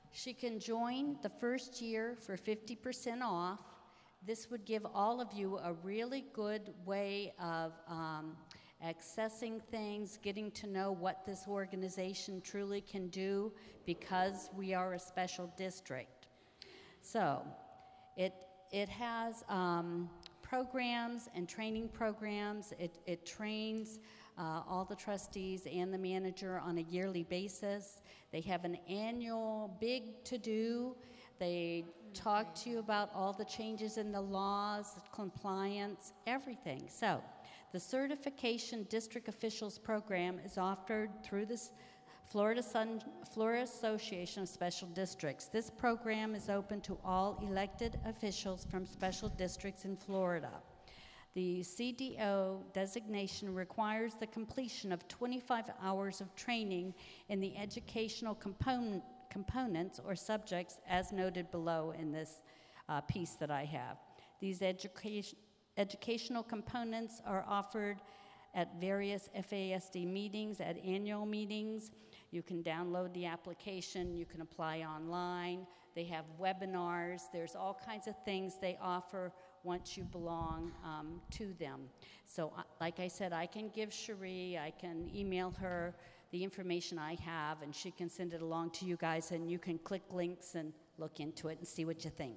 She can join the first year for 50% off. This would give all of you a really good way of accessing things, getting to know what this organization truly can do because we are a special district. So it has programs and training programs. It trains all the trustees and the manager on a yearly basis. They have an annual big to-do. They talk to you about all the changes in the laws, compliance, everything. So the Certification District Officials Program is offered through this Florida Association of Special Districts. This program is open to all elected officials from special districts in Florida. The CDO designation requires the completion of 25 hours of training in the educational components or subjects as noted below in this piece that I have. These educational components are offered at various FASD meetings, at annual meetings. You can download the application, you can apply online. They have webinars. There's all kinds of things they offer once you belong to them. So like I said, I can give Cherie, I can email her the information I have, and she can send it along to you guys, and you can click links and look into it and see what you think.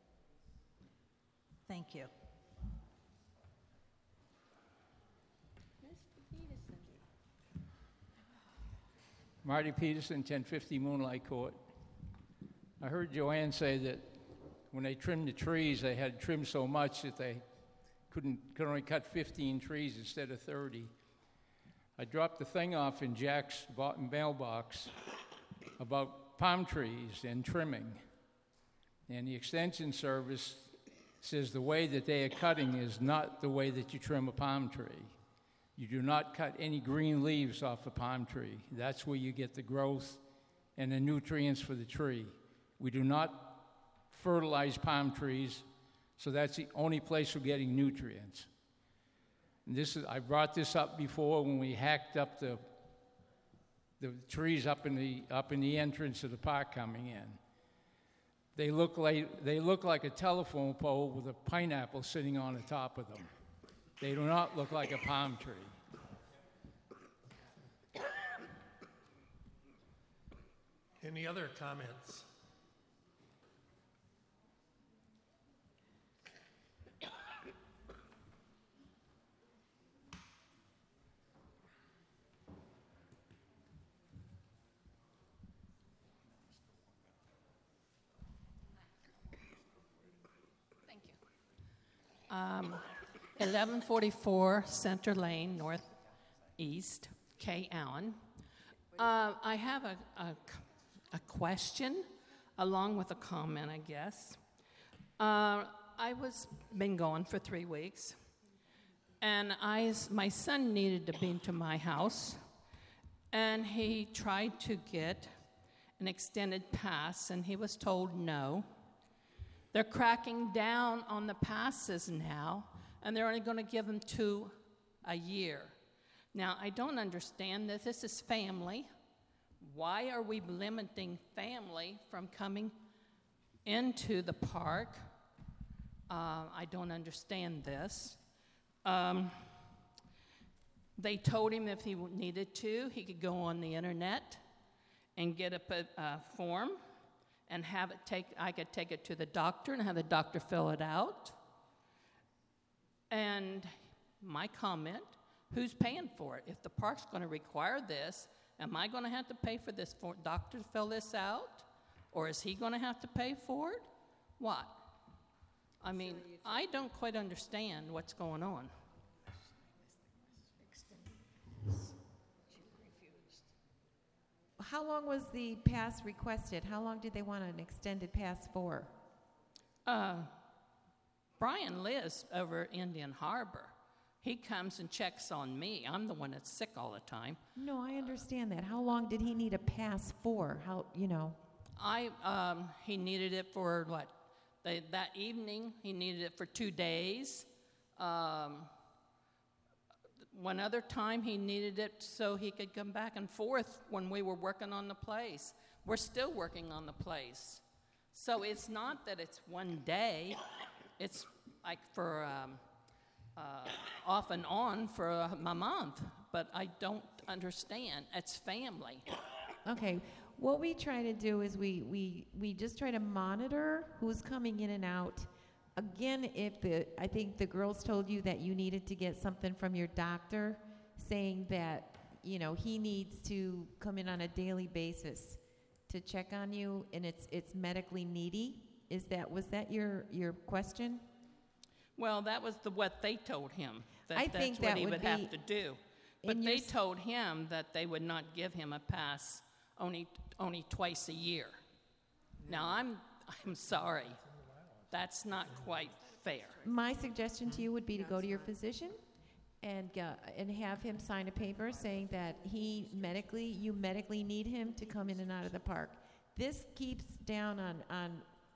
Thank you. Marty Peterson, 1050 Moonlight Court. I heard Joanne say that when they trimmed the trees, they had trimmed so much that they could only cut 15 trees instead of 30. I dropped the thing off in Jack's mailbox about palm trees and trimming. And the Extension Service says the way that they are cutting is not the way that you trim a palm tree. You do not cut any green leaves off a palm tree. That's where you get the growth and the nutrients for the tree. We do not fertilize palm trees, so that's the only place we're getting nutrients. And I brought this up before when we hacked up the trees up in the entrance of the park coming in. They look like a telephone pole with a pineapple sitting on the top of them. They do not look like a palm tree. Any other comments? Thank you. 1144 Center Lane, Northeast, Kay Allen. I have a question along with a comment, I guess. I been gone for 3 weeks, and my son needed to be to my house, and he tried to get an extended pass, and he was told no. They're cracking down on the passes now, and they're only going to give them 2 a year. Now, I don't understand that this is family. Why are we limiting family from coming into the park? I don't understand this. They told him if he needed to, he could go on the internet and get a form and I could take it to the doctor and have the doctor fill it out. And my comment, who's paying for it? If the park's going to require this, am I going to have to pay for this doctor to fill this out? Or is he going to have to pay for it? What? I mean, I don't quite understand what's going on. How long was the pass requested? How long did they want an extended pass for? Brian lives over Indian Harbor. He comes and checks on me. I'm the one that's sick all the time. No, I understand that. How long did he need a pass for? He needed it for what? That evening, he needed it for 2 days. One other time, he needed it so he could come back and forth when we were working on the place. we're still working on the place. So it's not that it's one day, it's like for off and on for a month, but I don't understand. It's family. Okay, what we try to do is we just try to monitor who's coming in and out. Again, I think the girls told you that you needed to get something from your doctor saying that, you know, he needs to come in on a daily basis to check on you, and it's medically needy. Was that your question? Well, that was what they told him. I That's think what that he would would be have to do. But in they your told him that they would not give him a pass only twice a year. Now I'm sorry, that's not quite fair. My suggestion to you would be to go to your physician and have him sign a paper saying that you medically need him to come in and out of the park. This keeps down on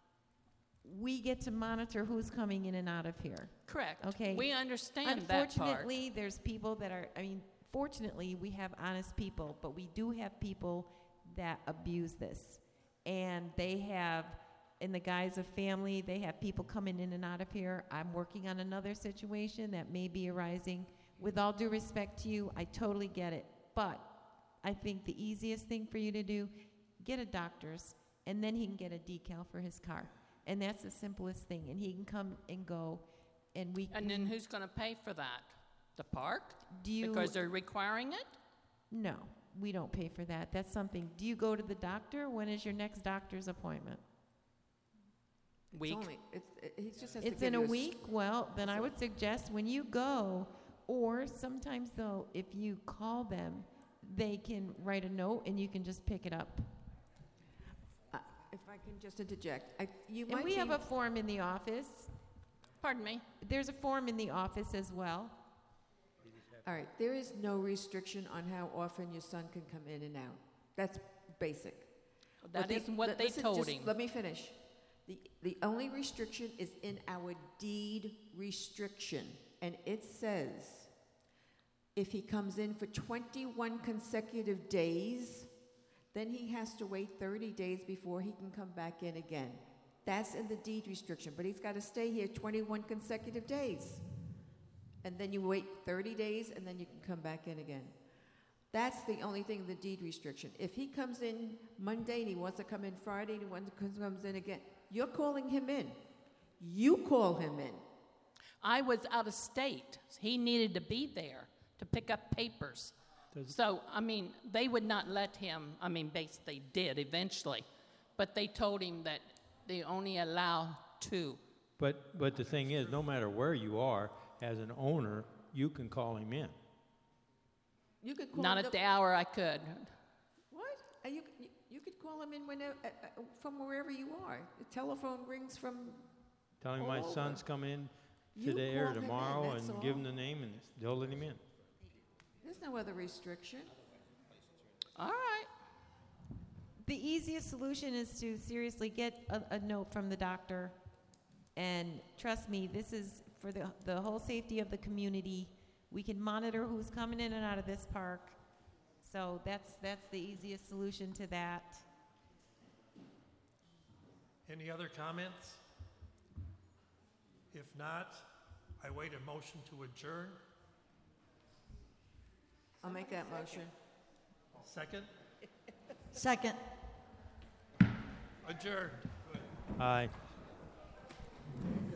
we get to monitor who's coming in and out of here. Correct. Okay. We understand that part. Unfortunately, there's people that are, fortunately, we have honest people, but we do have people that abuse this. And they have, in the guise of family, they have people coming in and out of here. I'm working on another situation that may be arising. With all due respect to you, I totally get it. But I think the easiest thing for you to do, get a doctor's, and then he can get a decal for his car. And that's the simplest thing. And he can come and go, and And then who's going to pay for that? The park? Do because they're requiring it? No, we don't pay for that. That's something. Do you go to the doctor? When is your next doctor's appointment? Week. He just has to It's give in a you week? Well, then I would suggest when you go, or sometimes though, if you call them, they can write a note and you can just pick it up. If I can just interject, And we have a form in the office. Pardon me? There's a form in the office as well. All right, there is no restriction on how often your son can come in and out. That's basic. That isn't what they told him. Let me finish. The only restriction is in our deed restriction, and it says if he comes in for 21 consecutive days, then he has to wait 30 days before he can come back in again. That's in the deed restriction, but he's got to stay here 21 consecutive days. And then you wait 30 days, and then you can come back in again. That's the only thing in the deed restriction. If he comes in Monday and he wants to come in Friday and he wants to come in again, you're calling him in. You call him in. I was out of state. He needed to be there to pick up papers. So, they would not let him, they did eventually, but they told him that they only allow 2. But the thing is, no matter where you are, as an owner, you can call him in. You could call Not him at the hour I could. What? You could call him in whenever, from wherever you are. The telephone rings from Tell him all my over. son's coming in You today call or him in, tomorrow that's and give all. him the name and they'll let him in. There's no other restriction. All right. The easiest solution is to seriously get a note from the doctor. And trust me, this is for the whole safety of the community. We can monitor who's coming in and out of this park. So that's the easiest solution to that. Any other comments? If not, I wait a motion to adjourn. I'll make that motion. Second? Second. Adjourned. Aye.